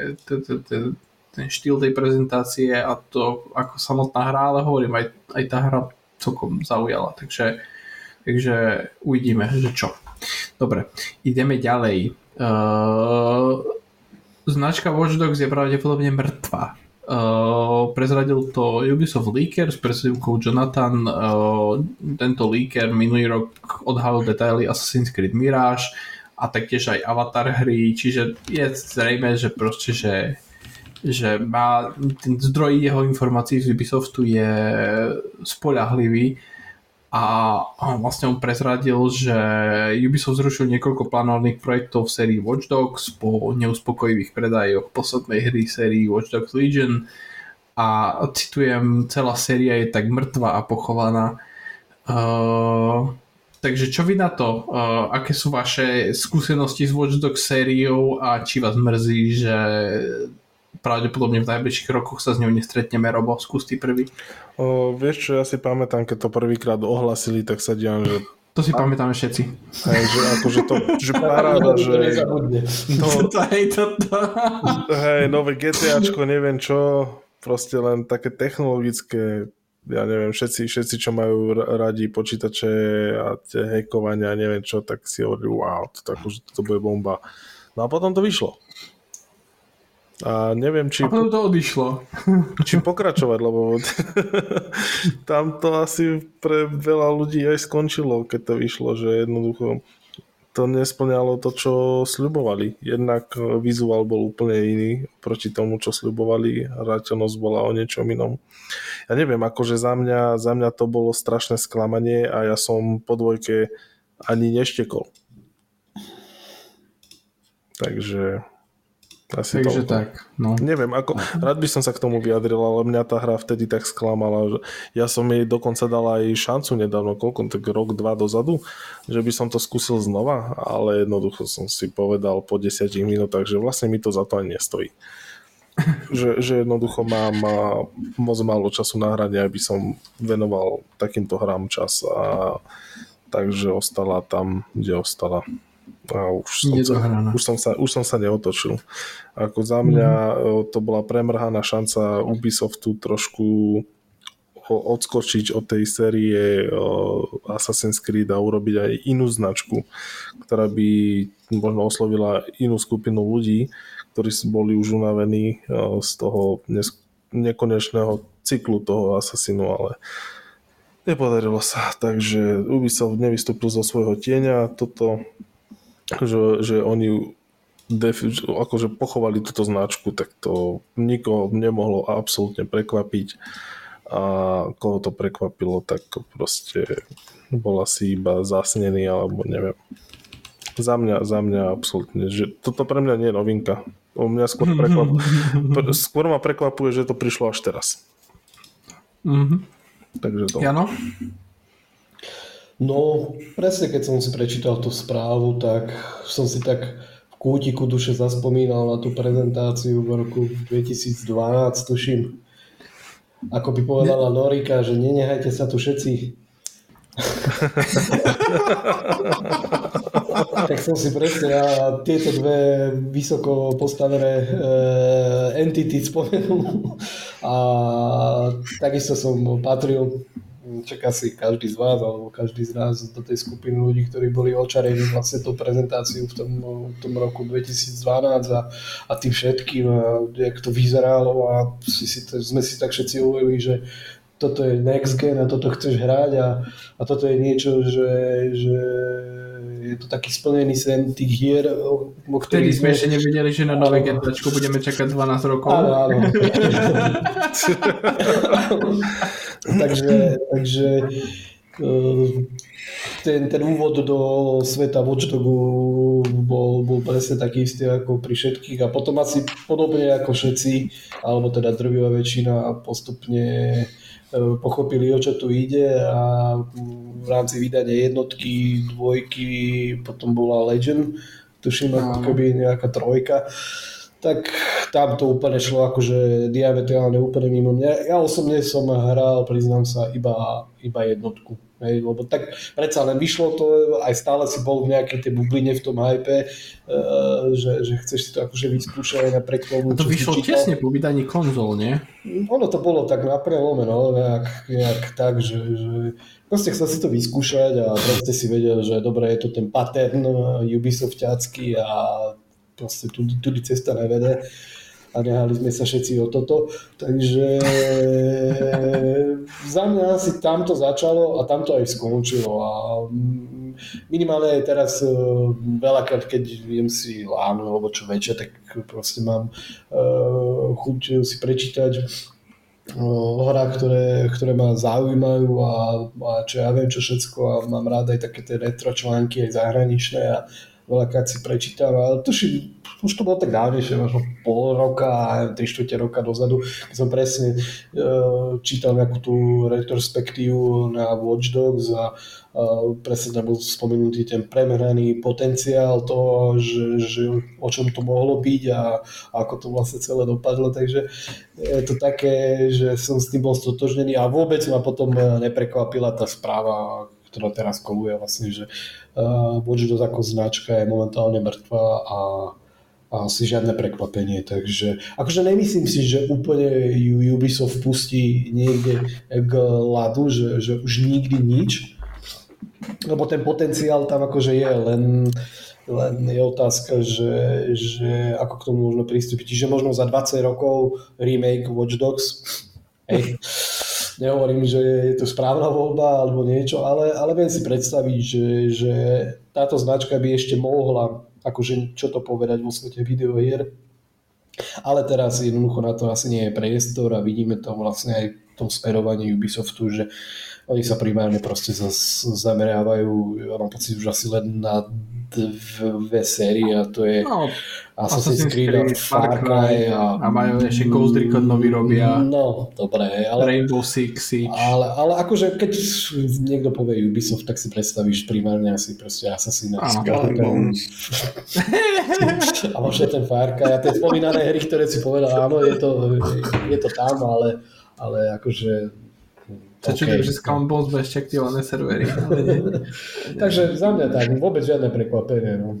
ten štýl tej prezentácie a to ako samotná hra, ale hovorím, aj, aj tá hra celkom zaujala, takže, takže uvidíme, že čo. Dobre, ideme ďalej. Uh, značka Watch Dogs je pravdepodobne mŕtva. Uh, prezradil to Ubisoft leaker s presivkou Jonathan. Uh, tento leaker minulý rok odhalil detaily Assassin's Creed Mirage a taktiež aj Avatar hry, čiže je zrejme, že proste, že, že má ten zdroj jeho informácií z Ubisoftu je spoľahlivý. A vlastne on prezradil, že Ubisoft zrušil niekoľko plánovaných projektov v sérii Watch Dogs po neuspokojivých predajoch poslednej hry sérii Watch Dogs Legion a citujem, celá séria je tak mŕtva a pochovaná. Uh, takže čo vy na to? Uh, aké sú vaše skúsenosti s Watch Dogs sériou a či vás mrzí, že pravdepodobne v najbližších rokoch sa s ňou nestretneme? Robo, skús ty prvý. O, vieš čo, ja si pamätám, keď to prvýkrát ohlasili, tak sa diam, že... To si a... pamätáme všetci. Hej, že akože to, že paráda, že... No, to, hej, to, to. Hej, nové GTAčko, neviem čo, proste len také technologické, ja neviem, všetci, všetci čo majú radi počítače a tie hackovania, neviem čo, tak si hovorili, wow, to, tak už to bude bomba. No a potom to vyšlo. A neviem, či... A potom to odišlo. Či pokračovať, lebo tam to asi pre veľa ľudí aj skončilo, keď to vyšlo, že jednoducho to nesplňalo to, čo sľubovali. Jednak vizuál bol úplne iný proti tomu, čo sľubovali. Hrateľnosť bola o niečom inom. Ja neviem, akože za mňa, za mňa to bolo strašné sklamanie a ja som po dvojke ani neštekol. Takže... Asi Takže toľko. tak, no. Neviem, ako, rád by som sa k tomu vyjadril, ale mňa tá hra vtedy tak sklamala, že ja som jej dokonca dal aj šancu nedávno, koľko, tak rok, dva dozadu, že by som to skúsil znova, ale jednoducho som si povedal po desiatich minútach, že vlastne mi to za to ani nestojí. Že, že jednoducho mám moc málo času na hranie, aby som venoval takýmto hrám čas a takže ostala tam, kde ostala. A už som, sa, už, som sa, už som sa neotočil. Ako za mňa mm. to bola premrhaná šanca Ubisoftu trošku odskočiť od tej série Assassin's Creed a urobiť aj inú značku, ktorá by možno oslovila inú skupinu ľudí, ktorí boli už unavení z toho nekonečného cyklu toho Assassinu, ale nepodarilo sa. Takže Ubisoft nevystúpil zo svojho tieňa. Toto Že, že oni defi- akože pochovali túto značku, tak to nikoho nemohlo absolútne prekvapiť a koho to prekvapilo, tak proste bol asi iba zasnený alebo neviem. Za mňa, za mňa absolútne, že toto pre mňa nie je novinka. O mňa skôr, prekvap- skôr ma prekvapuje, že to prišlo až teraz. Mm-hmm. Takže to. Jano? No, presne keď som si prečítal tú správu, tak som si tak v kútiku duše zaspomínal na tú prezentáciu v roku dvetisícdvanásť, tuším. Ako by povedala Norika, že nenehajte sa tu všetci. Tak som si presne ja tieto dve vysoko postavené e, entity spomenul. A takisto som patril, čaká si každý z vás alebo každý z nás do tej skupiny ľudí, ktorí boli očarení vlastne tou prezentáciou v tom, v tom roku dvetisícdvanásť a, a tým všetkým, a jak to vyzeralo a si, si, sme si tak všetci uvedeli, že toto je next gen a toto chceš hrať a, a toto je niečo, že, že je to taký splnený sen tých hier, o ktorých sme ešte nevedeli, že na nové getačku budeme čakať dvanásť rokov. Áno, áno. takže, takže ten, ten úvod do sveta Watch Dogu bol, bol presne taký istý ako pri všetkých a potom asi podobne ako všetci, alebo teda drvivá väčšina postupne pochopili, o čo tu ide a v rámci vydania jednotky, dvojky, potom bola Legend, tuším, ako keby nejaká trojka, tak tam to úplne šlo akože diametrálne úplne mimo mňa. Ja osobne som hral, priznám sa, iba, iba jednotku. Hej, lebo tak predsa len vyšlo to, aj stále si bol v nejakej tej bubline v tom hype, uh, že, že chceš si to akože vyskúšať napriek tomu, čo to vyšlo tesne po vydaní konzol, nie? Ono to bolo tak na prelome, no, nejak, nejak tak, že, že proste chcel si to vyskúšať a proste si vedel, že dobre, je to ten pattern Ubisoftiacký a proste tudy, tudy cesta nevede. A nehali sme sa všetci o toto. Takže za mňa asi tamto začalo a tamto aj skončilo. A minimálne aj teraz veľakrát, keď viem si lánu alebo čo väčšie, tak proste mám uh, chuť si prečítať o hrách, ktoré, ktoré ma zaujímajú a, a čo ja viem, čo všetko a mám rád aj také tie retro články, aj zahraničné a veľakrát si prečítam, ale tuším, už to bolo tak dávnejšie, možno pol roka a tri štvrte roka dozadu, keď som presne uh, čítal nejakú tú retrospektívu na Watch Dogs a uh, presne tam bol spomenutý ten premeraný potenciál toho, že, že o čom to mohlo byť a, a ako to vlastne celé dopadlo, takže je to také, že som s tým bol stotožnený a vôbec ma potom neprekvapila tá správa, ktorá teraz koluje vlastne, že uh, Watch Dogs ako značka je momentálne mŕtva a, a asi žiadne prekvapenie, takže akože nemyslím si, že úplne Ubisoft pustí niekde k ľadu, že, že už nikdy nič, lebo ten potenciál tam akože je, len len je otázka, že, že ako k tomu môžeme pristúpiť. Čiže možno za dvadsať rokov remake Watch Dogs. Hej. Nehovorím, že je to správna voľba alebo niečo, ale, ale viem si predstaviť, že, že táto značka by ešte mohla, akože čo to povedať vo svete videohier. Ale teraz jednoducho na to asi nie je priestor a vidíme to vlastne aj v tom smerovaní Ubisoftu, že oni sa primárne proste zameriavajú, ja mám pocit, už asi len na dve série a to je no, Assassin's Creed a Far Cry a, a majú ešte Ghost Recon nový robia. No, dobré, ale Rainbow Six Siege. Ale, ale akože keď niekto povie Ubisoft, tak si predstavíš primárne asi proste Assassin's Creed a možno ten Far Cry a tie spomínané hry, ktoré si povedal, áno, je to, je to tam, ale, ale akože Čo okay. Čudujem, že Skull and Bones bude ešte aktivované servery. Takže za mňa tak, vôbec žiadne prekvapenie. No.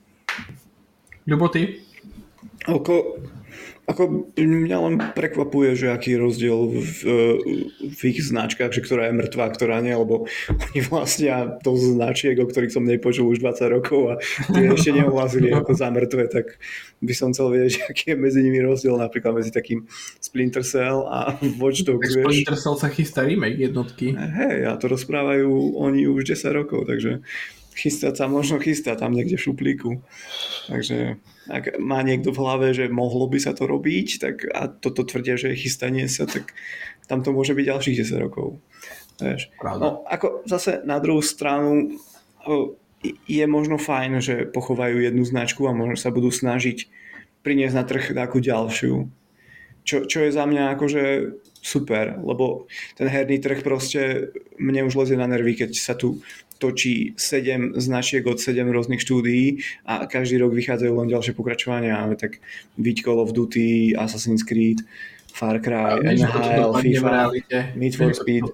Ľubo, ty? Ako, ako mňa len prekvapuje, že aký je rozdiel v, v ich značkách, že ktorá je mŕtvá, ktorá nie, lebo oni vlastnia to značiek, o ktorých som nepočul už dvadsať rokov a tie ešte neohlásili ako za mŕtve, tak by som chcel vedieť, aký je medzi nimi rozdiel, napríklad medzi takým Splinter Cell a Watch Dogs. Splinter Cell sa chystá remake jednotky. Hej, a to rozprávajú oni už desať rokov, takže chystať sa možno chystá tam niekde v šuplíku. Takže ak má niekto v hlave, že mohlo by sa to robiť, tak a toto tvrdia, že je chystanie sa, tak tam to môže byť ďalších desať rokov. Vieš. No, ako zase na druhú stranu je možno fajn, že pochovajú jednu značku a možno sa budú snažiť priniesť na trh takú ďalšiu. Čo, čo je za mňa akože super, lebo ten herný trh proste mne už lezie na nervy, keď sa tu točí sedem značiek od sedem rôznych štúdií a každý rok vychádzajú len ďalšie pokračovania, ale tak byť Call of Duty, Assassin's Creed, Far Cry, en há el, FIFA, Need for Speed.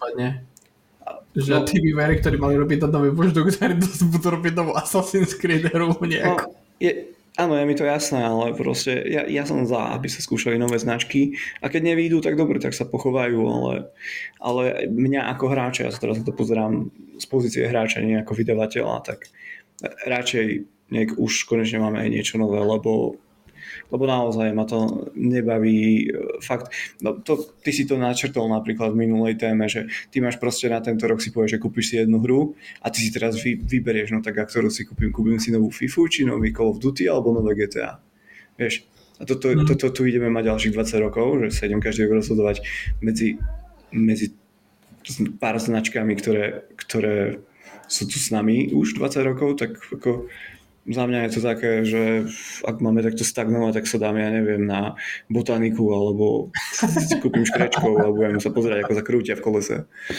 Že no, tí výveri, ktorí mali robiť na nové Watch Dogs, budú robiť novú Assassin's Creed hru nejako. No, je, áno, je mi to jasné, ale proste ja, ja som za, aby sa skúšali nové značky a keď nevídu, tak dobre, tak sa pochovajú, ale, ale mňa ako hráča, ja sa teraz na to pozerám z pozície hráča, nie ako vydavateľa, tak radšej nech už konečne máme aj niečo nové, lebo lebo naozaj ma to nebaví. Fakt, no to, ty si to načrtol napríklad v minulej téme, že ty máš proste na tento rok si povieš, že kúpiš si jednu hru a ty si teraz vy, vyberieš, no tak a ktorú si kúpim, kúpim si novú FIFU, či nový Call of Duty alebo nové gé té á. Vieš, a toto, mm. toto tu ideme mať ďalších dvadsať rokov, že sa idem každý rok rozhodovať medzi, medzi pár značkami, ktoré, ktoré sú tu s nami už dvadsať rokov, tak ako za mňa je to také, že ak máme takto stagnovať, tak sa dáme, ja neviem, na botaniku alebo si kúpim škrečkov a budem sa pozerať, ako sa krútia v kolese.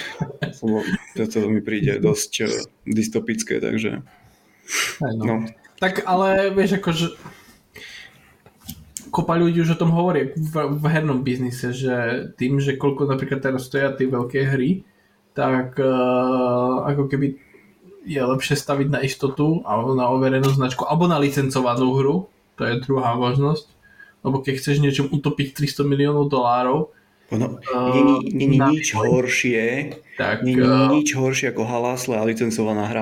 Toto mi príde dosť dystopické, takže no. No. Tak ale vieš, akože kopa ľudí už o tom hovorí v, v hernom biznise, že tým, že koľko napríklad teraz stoja tie veľké hry, tak uh, ako keby je lepšie staviť na istotu alebo na overenú značku alebo na licencovanú hru, to je druhá možnosť, lebo keď chceš niečom utopiť tristo miliónov dolárov, no, uh, nie je nič horšie tak, nie je uh, nič horšie ako halasle a licencovaná hra.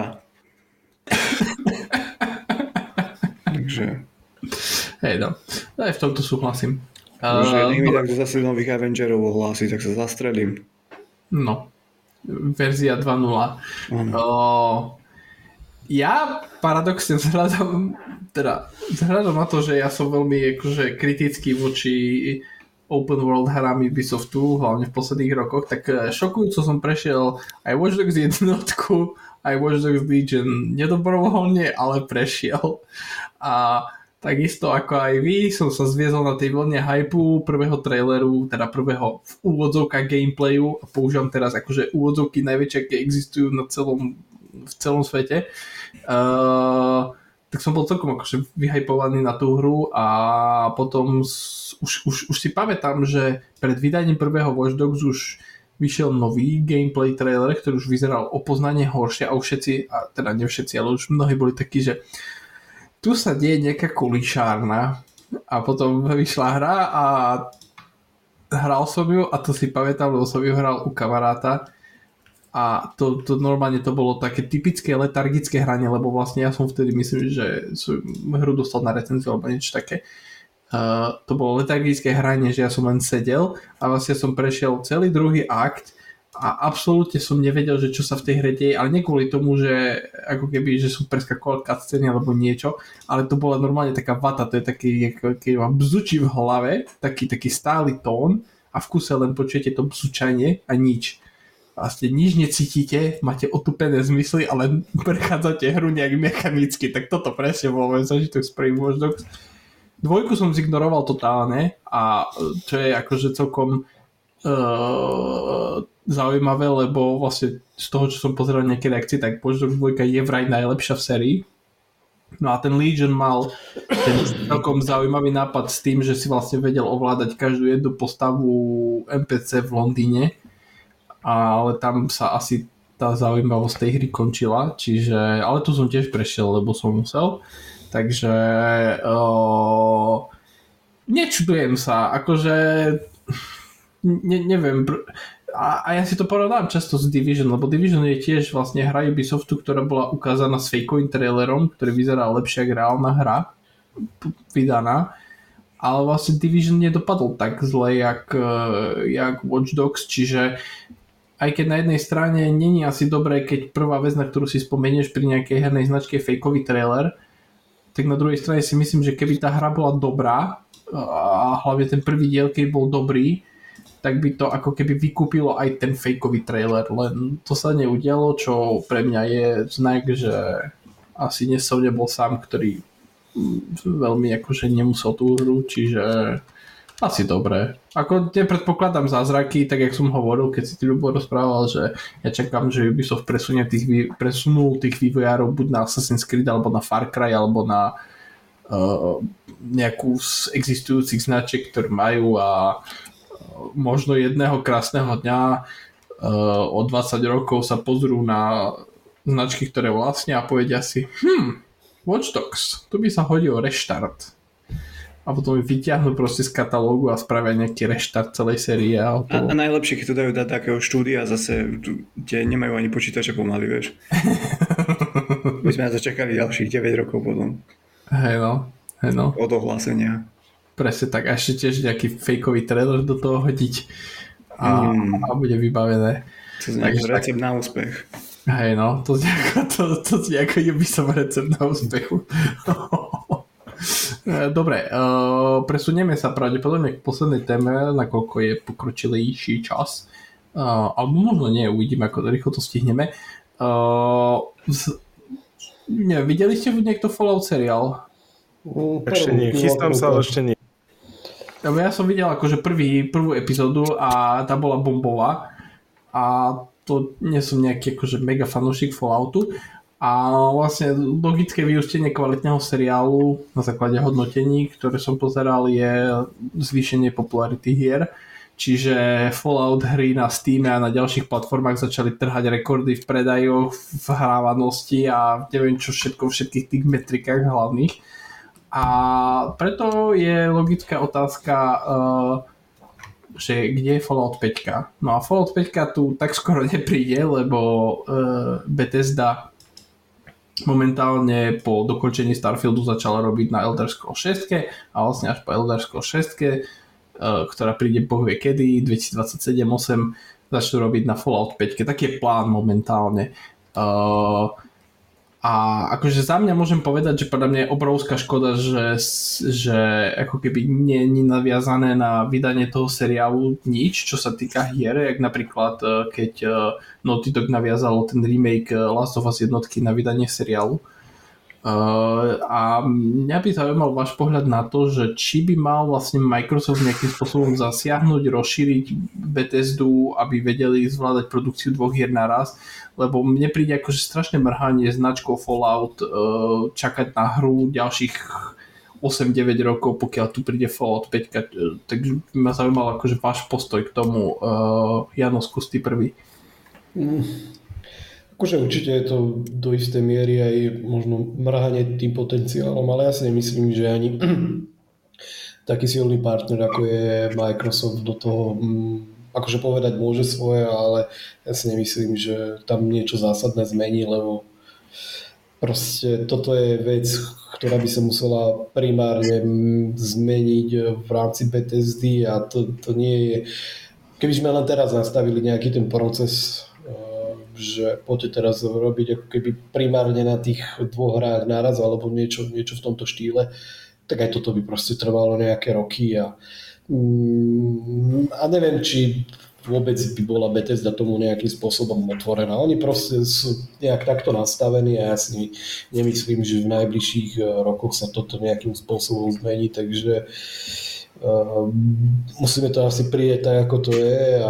Takže hej no, aj v tomto súhlasím. Uh, nech mi tak zase nových Avengerov ohlási, tak sa zastrelím. No, verzia dva nula. Uh, ja paradoxne vzhľadom, teda vzhľadom na to, že ja som veľmi akože kritický voči open world hrám Ubisoftu, hlavne v posledných rokoch, tak šokujúco som prešiel aj Watch Dogs jednotku, aj Watch Dogs Legion. Nedobrovoľne, ale prešiel. A takisto ako aj vy, som sa zviezol na tej vlne hypeu prvého traileru, teda prvého v úvodzovkách gameplayu a používam teraz akože úvodzovky najväčšie, aké existujú na celom, v celom svete. Uh, tak som bol celkom akože vyhypovaný na tú hru a potom s, už, už, už si pamätám, že pred vydaním prvého Watch Dogs už vyšiel nový gameplay trailer, ktorý už vyzeral o poznanie horšie a už všetci, a teda ne všetci, ale už mnohí boli takí, že tu sa deje nejaká kulišárna a potom vyšla hra a hral som ju a to si pamätám, lebo som ju hral u kamaráta a to, to normálne to bolo také typické letargické hranie, lebo vlastne ja som vtedy myslím, že som hru dostal na recenziu alebo niečo také. Uh, to bolo letargické hranie, že ja som len sedel a vlastne som prešiel celý druhý akt a absolútne som nevedel, že čo sa v tej hre deje, ale nie kvôli tomu, že ako keby, že som preskakoval cutscény alebo niečo, ale to bola normálne taká vata, to je taký, keď vám bzučí v hlave, taký, taký stály tón a v kuse len počujete to bzučanie a nič. Vlastne nič necítite, máte otupené zmysly, ale prechádzate hru nejak mechanicky, tak toto presne bolo zažitok s prvým Watch Dogs. Dvojku som zignoroval totálne a čo je akože celkom uh, zaujímavé, lebo vlastne z toho, čo som pozeral nejaké reakcie, tak Watch Dogs dva je vraj najlepšia v sérii. No a ten Legion mal ten celkom zaujímavý nápad s tým, že si vlastne vedel ovládať každú jednu postavu en pé cé v Londýne, ale tam sa asi tá zaujímavosť tej hry končila, čiže, ale tu som tiež prešiel, lebo som musel. Takže uh, nečudujem sa, akože ne, neviem a, a ja si to porovnám často s Division, lebo Division je tiež vlastne hra Ubisoftu, ktorá bola ukázaná s fejkovým trailerom, ktorý vyzerá lepšie ako reálna hra vydaná, ale vlastne Division nedopadol tak zle jak, jak Watch Dogs, čiže aj keď na jednej strane není asi dobré, keď prvá vec, na ktorú si spomenieš pri nejakej hernej značke je fejkový trailer, tak na druhej strane si myslím, že keby tá hra bola dobrá a hlavne ten prvý diel, keď bol dobrý, tak by to ako keby vykúpilo aj ten fejkový trailer, len to sa neudialo, čo pre mňa je znak, že asi dnes som nebol sám, ktorý veľmi akože nemusel tú hru, čiže asi dobre. Ako nepredpokladám zázraky, tak jak som hovoril, keď si ty Ľubo rozprával, že ja čakám, že Ubisoft presunie tých, presunul tých vývojárov buď na Assassin's Creed, alebo na Far Cry, alebo na uh, nejakú z existujúcich značiek, ktoré majú a uh, možno jedného krásneho dňa uh, o dvadsať rokov sa pozrú na značky, ktoré vlastnia a povedia si hm, Watch Dogs, tu by sa hodil reštart. A potom vyťahnú proste z katalógu a spravia nejaký reštart celej série. A, a, a najlepšie, keď to dajú dať takého štúdia, zase kde nemajú ani počítače pomaly, vieš. My sme na to čakali ďalších deväť rokov potom. Hej no, hej no. Od ohlásenia. Presne tak. A ešte tiež nejaký fejkový trailer do toho hodiť a, mm. a bude vybavené. To je nejaký recept tak na úspech. Hej no, to je ako, to, to je ako Ubisoft recept na úspechu. Dobre, uh, presunieme sa pravdepodobne k poslednej téme, nakoľko je pokročilejší čas. Uh, alebo možno nie, uvidíme, ako rýchlo to stihneme. Uh, z... neviem, videli ste niekto Fallout seriál? Ešte nie, chystám sa, ale ešte nie. Ja som videl akože prvý, prvú epizódu a tá bola bombová. A to nie som nejaký akože mega fanúšik Falloutu. A vlastne logické vyústenie kvalitného seriálu na základe hodnotení, ktoré som pozeral, je zvýšenie popularity hier. Čiže Fallout hry na Steam a na ďalších platformách začali trhať rekordy v predajoch, v hrávanosti a neviem čo všetko, všetkých tých metrikách hlavných. A preto je logická otázka, že kde je Fallout päť. No a Fallout päť tu tak skoro nepríde, lebo Bethesda momentálne po dokončení Starfieldu začala robiť na Elder Scrolls šesť a vlastne až po Elder Scrolls šesť, ktorá príde boh vie kedy, dvetisícdvadsaťsedem osem začnú robiť na Fallout päť. Taký je plán momentálne. A akože za mňa môžem povedať, že podľa mňa je obrovská škoda, že, že ako keby nie je naviazané na vydanie toho seriálu nič, čo sa týka hier, jak napríklad keď Naughty Dog naviazalo ten remake Last of Us jednotky na vydanie seriálu. A mňa by zaujímal váš pohľad na to, že či by mal vlastne Microsoft nejakým spôsobom zasiahnuť, rozšíriť Bethesdu, aby vedeli zvládať produkciu dvoch hier naraz, lebo mne príde akože strašné mrhanie značkou Fallout čakať na hru ďalších osem deväť rokov, pokiaľ tu príde Fallout päť, takže ma zaujímal akože váš postoj k tomu. Jano, skús ty prvý. Mm. Akože určite je to do istej miery aj možno mrhanie tým potenciálom, ale ja si nemyslím, že ani taký silný partner, ako je Microsoft, do toho akože povedať môže svoje, ale ja si nemyslím, že tam niečo zásadné zmení, lebo proste toto je vec, ktorá by sa musela primárne zmeniť v rámci Bethesdy a to, to nie je... Keby sme len teraz nastavili nejaký ten proces, že poďte teraz robiť ako keby primárne na tých dvoch hrách naraz alebo niečo, niečo v tomto štýle, tak aj toto by proste trvalo nejaké roky a, a neviem, či vôbec by bola Bethesda tomu nejakým spôsobom otvorená. Oni proste sú nejak takto nastavení a ja si nemyslím, že v najbližších rokoch sa toto nejakým spôsobom zmení, takže uh, musíme to asi prieť tak, ako to je a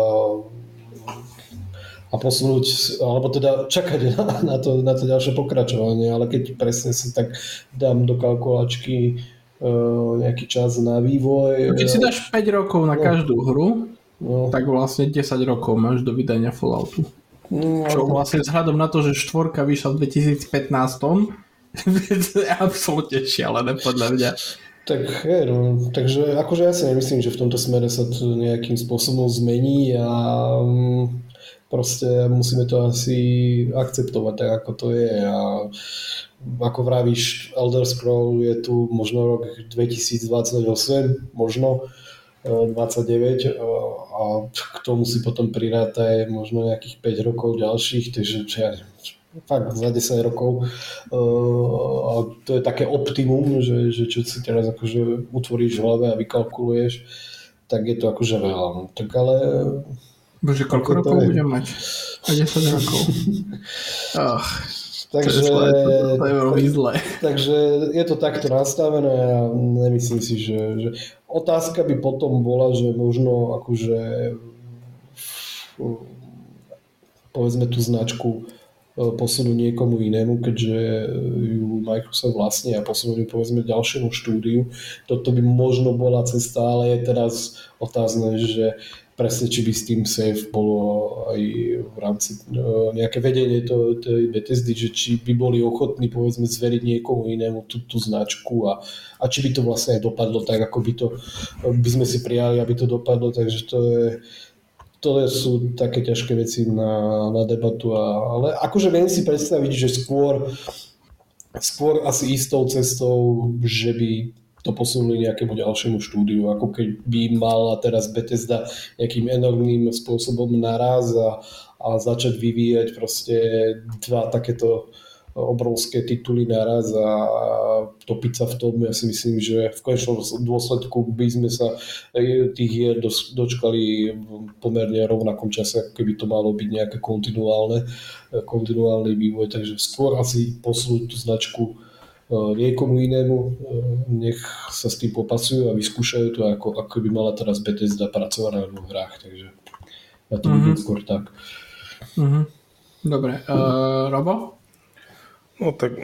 a posunúť, alebo teda čakať na, na, to, na to ďalšie pokračovanie, ale keď presne si tak dám do kalkulačky uh, nejaký čas na vývoj. Keď si dáš päť rokov na no, každú hru, no, tak vlastne desať rokov máš do vydania Falloutu. No, Čo vlastne vzhľadom na to, že štvorka vyšla v dvetisícpätnásť je absolútne šialené podľa mňa. Tak je, no, takže akože ja si nemyslím, že v tomto smere sa to nejakým spôsobom zmení a um, proste musíme to asi akceptovať tak, ako to je a ako vravíš, Elder Scroll je tu možno rok dvetisícdvadsaťosem, možno dvadsaťdeväť a k tomu si potom prirátaj možno nejakých päť rokov ďalších, takže ja, fakt za desať rokov a to je také optimum, že, že čo si teraz akože utvoríš v hlave a vykalkuluješ, tak je to akože veľa. No. Tak ale Bože, koľko rokov budem mať? A desať rokov. Oh, takže, to je zlé, to, to je veľmi zlé. Takže je to takto nastavené a nemyslím si, že, že otázka by potom bola, že možno akože povedzme tú značku posunú niekomu inému, keďže ju Microsoft vlastní a posunú ju povedzme ďalšiemu štúdiu. Toto by možno bola cesta, ale je teraz otázne, že presne či by s tým safe bolo aj v rámci nejaké vedenie to, tej Bethesdy, že či by boli ochotní povedzme zveriť niekomu inému tú, tú značku a, a či by to vlastne aj dopadlo tak, ako by to by sme si prijali, aby to dopadlo, takže to je to sú také ťažké veci na, na debatu, a, ale akože viem si predstaviť, že skôr skôr asi istou cestou, že by to posunuli nejakému ďalšiemu štúdiu, ako keby mala teraz Bethesda nejakým enormným spôsobom naraz a, a začať vyvíjať proste dva takéto obrovské tituly naraz a topiť sa v tom. Ja si myslím, že v konečnom dôsledku by sme sa tých hier dočkali v pomerne rovnakom čase, ako keby to malo byť nejaké kontinuálne, kontinuálny vývoj, takže skôr asi posunúť tú značku niekomu inému, nech sa s tým popasujú a vyskúšajú to, ako, ako by mala teraz Bethesda pracovať na dvoch hrách, takže ja to vidím mm-hmm. skôr tak. Mm-hmm. Dobre, uh, Robo? No tak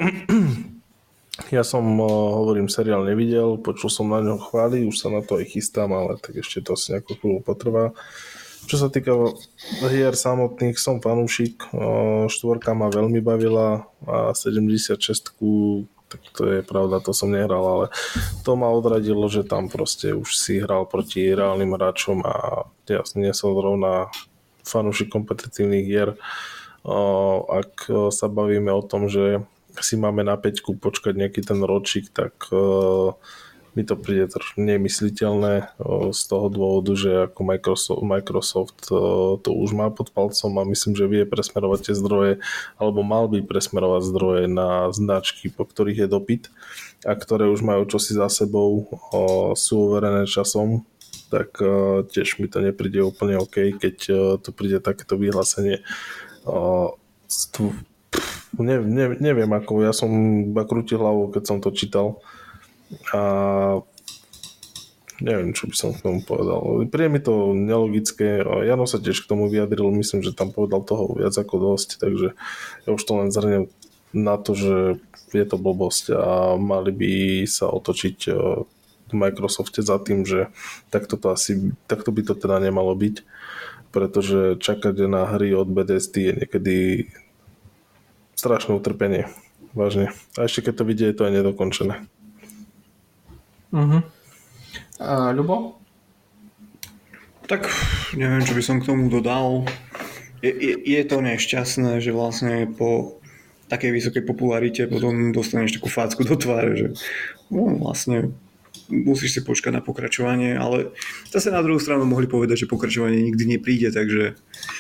ja som, uh, hovorím, seriál nevidel, počul som na ňom chvály, už sa na to aj chystám, ale tak ešte to asi nejakú chvíľu potrvá. Čo sa týka hier samotných, som fanúšik, uh, štvorka ma veľmi bavila a sedemdesiatšesť tak to je pravda, to som nehral, ale to ma odradilo, že tam proste už si hral proti reálnym hráčom a ja nie som zrovna fanúšik kompetitívnych hier. Ak sa bavíme o tom, že si máme na päťku počkať nejaký ten ročík, tak mi to príde trošku nemysliteľné z toho dôvodu, že ako Microsoft, Microsoft to už má pod palcom a myslím, že vie presmerovať tie zdroje, alebo mal by presmerovať zdroje na značky, po ktorých je dopyt a ktoré už majú čosi za sebou, sú overené časom, tak tiež mi to nepríde úplne OK, keď tu príde takéto vyhlásenie. Ne, ne, neviem ako, ja som iba krútil hlavou, keď som to čítal. A neviem, čo by som k tomu povedal. Príde mi to nelogické. Jano sa tiež k tomu vyjadril, myslím, že tam povedal toho viac ako dosť, takže ja už to len zhrnem na to, že je to blbosť a mali by sa otočiť v Microsofte za tým, že takto, to asi, takto by to teda nemalo byť, pretože čakať na hry od Bethesdy je niekedy strašné utrpenie. Vážne. A ešte keď to vidie, je to aj nedokončené. Uh-huh. Uh, Ľubo? tak neviem, čo by som k tomu dodal. Je, je, je to nešťastné, že vlastne po takej vysokej popularite potom dostaneš takú facku do tváre, že no, vlastne musíš si počkať na pokračovanie, ale zase na druhú stranu mohli povedať, že pokračovanie nikdy nepríde, takže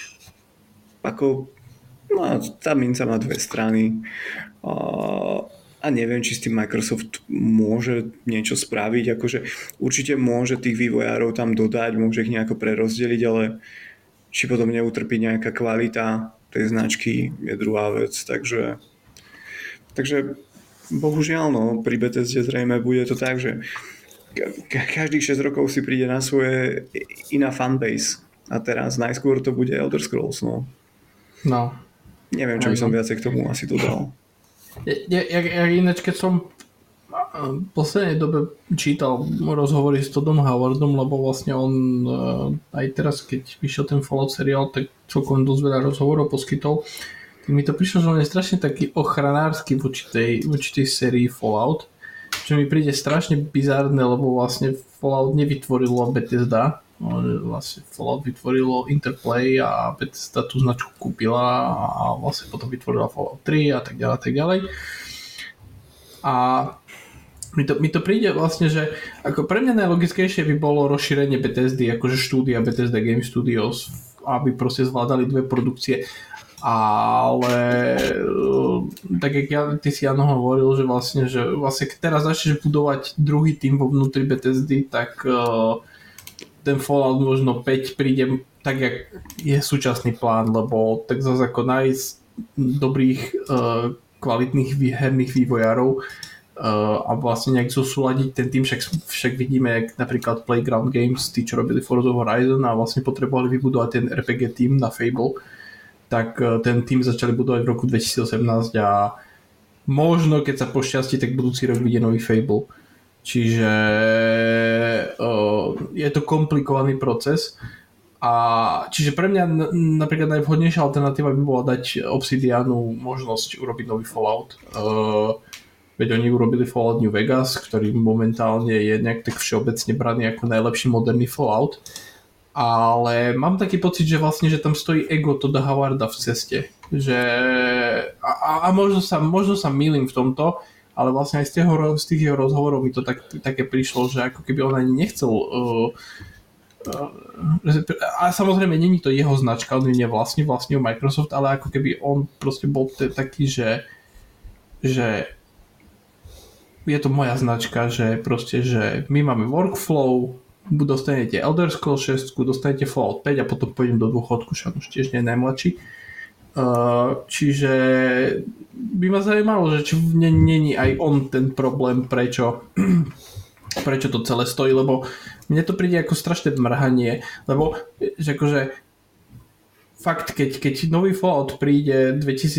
ako no, tá minca má dve strany a, a neviem, či s tým Microsoft môže niečo spraviť, akože určite môže tých vývojárov tam dodať, môže ich nejako prerozdeliť, ale či potom neutrpí nejaká kvalita tej značky je druhá vec, takže takže bohužiaľ no, pri Bethesde zrejme bude to tak, že každých šesť rokov si príde na svoje iná fanbase a teraz najskôr to bude Elder Scrolls, no. No. Neviem, čo by som viacej k tomu asi dodal. Ja, ja, ja ináč, keď som v poslednej dobe čítal rozhovory s Toddom Howardom, lebo vlastne on aj teraz, keď vyšiel ten Fallout seriál, tak celkom dosť veľa rozhovorov poskytol. Tak mi to prišlo, že on je strašne taký ochranársky v určitej, v určitej sérii Fallout, čo mi príde strašne bizárne, lebo vlastne Fallout nevytvorilo Bethesda, vlastne Fallout vytvorilo Interplay a Bethesda tú značku kúpila a vlastne potom vytvorila Fallout tri a tak ďalej a tak ďalej. A mi to, mi to príde vlastne, že ako pre mňa najlogickejšie by bolo rozšírenie Bethesdy, akože štúdia Bethesda Game Studios, aby proste zvládali dve produkcie. Ale tak jak ja, ty si Jano hovoril, že vlastne, že vlastne teraz začneš budovať druhý tým vo vnútri Bethesdy, tak uh, ten Fallout možno päť príde tak, jak je súčasný plán, lebo tak zase ako nájsť dobrých uh, kvalitných herných vývojárov uh, a vlastne nejak zosúľadiť ten tým, však, však vidíme, jak napríklad Playground Games, tí, čo robili Forza Horizon a vlastne potrebovali vybudovať ten er pé gé tým na Fable, tak ten tým začali budovať v roku dvetisícosemnásť a možno, keď sa pošťastí, tak budúci rok vyjde nový Fable. Čiže uh, je to komplikovaný proces a čiže pre mňa napríklad najvhodnejšia alternatíva by bola dať Obsidianu možnosť urobiť nový Fallout. Uh, veď oni urobili Fallout New Vegas, ktorý momentálne je nejak tak všeobecne braný ako najlepší moderný Fallout. Ale mám taký pocit, že vlastne, že tam stojí ego Todda Howarda v ceste. Že, a, a možno, sa, možno sa mýlim v tomto, ale vlastne aj z, tého, z tých jeho rozhovorov mi to tak, také prišlo, že ako keby on ani nechcel... Uh, uh, a samozrejme, není to jeho značka, on ju nevlastní, vlastní Microsoft, ale ako keby on proste bol t- taký, že, že je to moja značka, že proste, že my máme workflow, dostanete Elder Scrolls šesť, dostanete Fallout päť a potom pôjdem do dôchodku, však už tiež nie je najmladší. Uh, čiže by ma zaujímalo, že či není aj on ten problém, prečo, prečo to celé stojí, lebo mne to príde ako strašné mrhanie, lebo že akože fakt, keď, keď nový Fallout príde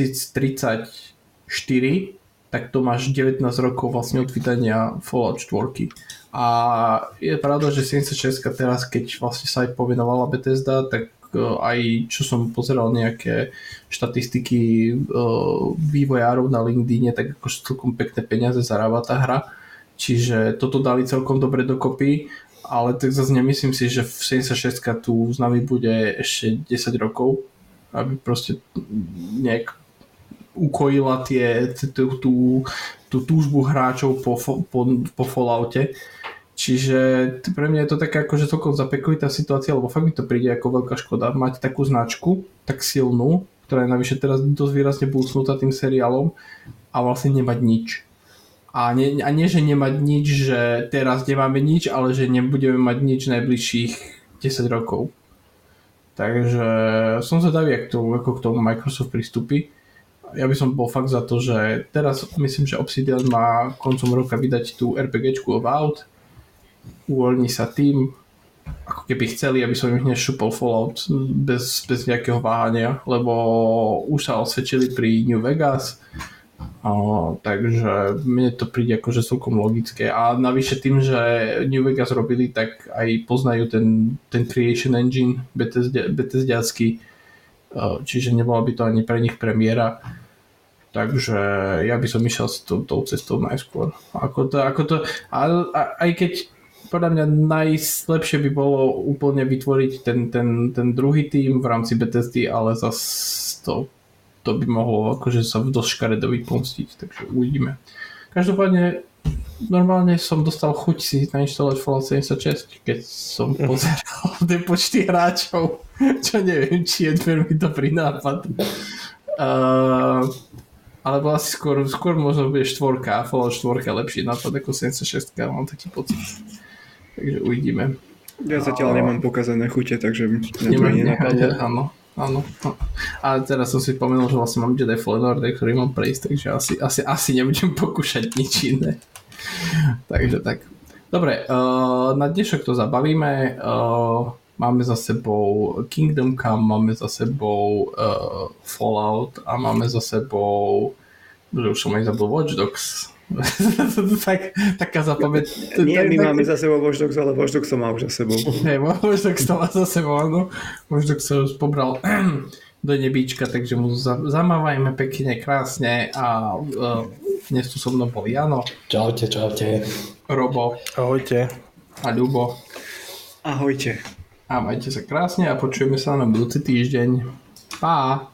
dvetisíctridsaťštyri, tak to máš devätnásť rokov vlastne od vydania Fallout štyri. A je pravda, že sedemdesiatšesť teraz, keď vlastne sa aj povenovala Bethesda, tak aj čo som pozeral nejaké štatistiky vývojárov na LinkedIne, tak akože celkom pekné peniaze zarába tá hra. Čiže toto dali celkom dobre dokopy, ale tak zase nemyslím si, že v sedemdesiatšesť tu s nami bude ešte desať rokov, aby proste nejak ukojila tie, tú, tú, tú túžbu hráčov po, po, po Falloute. Čiže pre mňa je to taká akože celkom zapeklitá situácia, lebo fakt mi to príde ako veľká škoda mať takú značku, tak silnú, ktorá je navyše teraz dosť výrazne búcnutá tým seriálom a vlastne nemať nič. A nie, a nie, že nemať nič, že teraz nemáme nič, ale že nebudeme mať nič najbližších desať rokov. Takže som zvedavý, ako k tomu Microsoft pristúpi. Ja by som bol fakt za to, že teraz myslím, že Obsidian má koncom roka vydať tú RPGčku About, uvoľní sa tým, ako keby chceli, aby som im hneď šupol Fallout bez, bez nejakého váhania, lebo už sa osvedčili pri New Vegas, o, takže mne to príde akože celkom logické a navyše tým, že New Vegas robili, tak aj poznajú ten, ten Creation Engine Bethesdiacký, čiže nebola by to ani pre nich premiéra. Takže ja by som išiel s tou, tou cestou najskôr. Ako to, ako to, a, a, aj keď podľa mňa najlepšie by bolo úplne vytvoriť ten, ten, ten druhý tím v rámci Bethesdy, ale zase to, to by mohlo akože sa dosť škaredo vypomstiť, takže uvidíme. Každopádne normálne som dostal chuť si nainštalovať Fallout sedemdesiatšesť, keď som pozeral tie počty hráčov, čo neviem, či je veľmi dobrý nápad. Uh, alebo asi skôr, skôr možno bude štvorka, Fallout štyri lepší nápad ako sedemdesiatšesť, mám taký pocit. Takže uvidíme. Ja zatiaľ uh, nemám pokazané chute, takže nemám nenapadne. Áno, áno. A teraz som si spomenul, že vlastne mám Jedi Fallen Order, ktorý mám prejsť, takže asi, asi, asi nebudem pokúšať nič iné. Takže tak. Dobre, uh, na dnešok to zabavíme. Uh, máme za sebou Kingdom Come, máme za sebou uh, Fallout a máme za sebou, že už som aj zabыл, Watch Dogs. tak, taká zapamäť. Nie, my tak, máme za sebou Watch Dogs, ale Watch Dogs som mal už za sebou. Hej, Watch Dogs to má za sebou, áno. Watch Dogs sa už pobral do nebíčka, takže mu za, zamávajme pekne, krásne a uh, dnes tu so mnou bol Jano. Čaute, čaute. Robo. Ahojte. A Ľubo. Ahojte. A majte sa krásne a počujeme sa na budúci týždeň. Pá.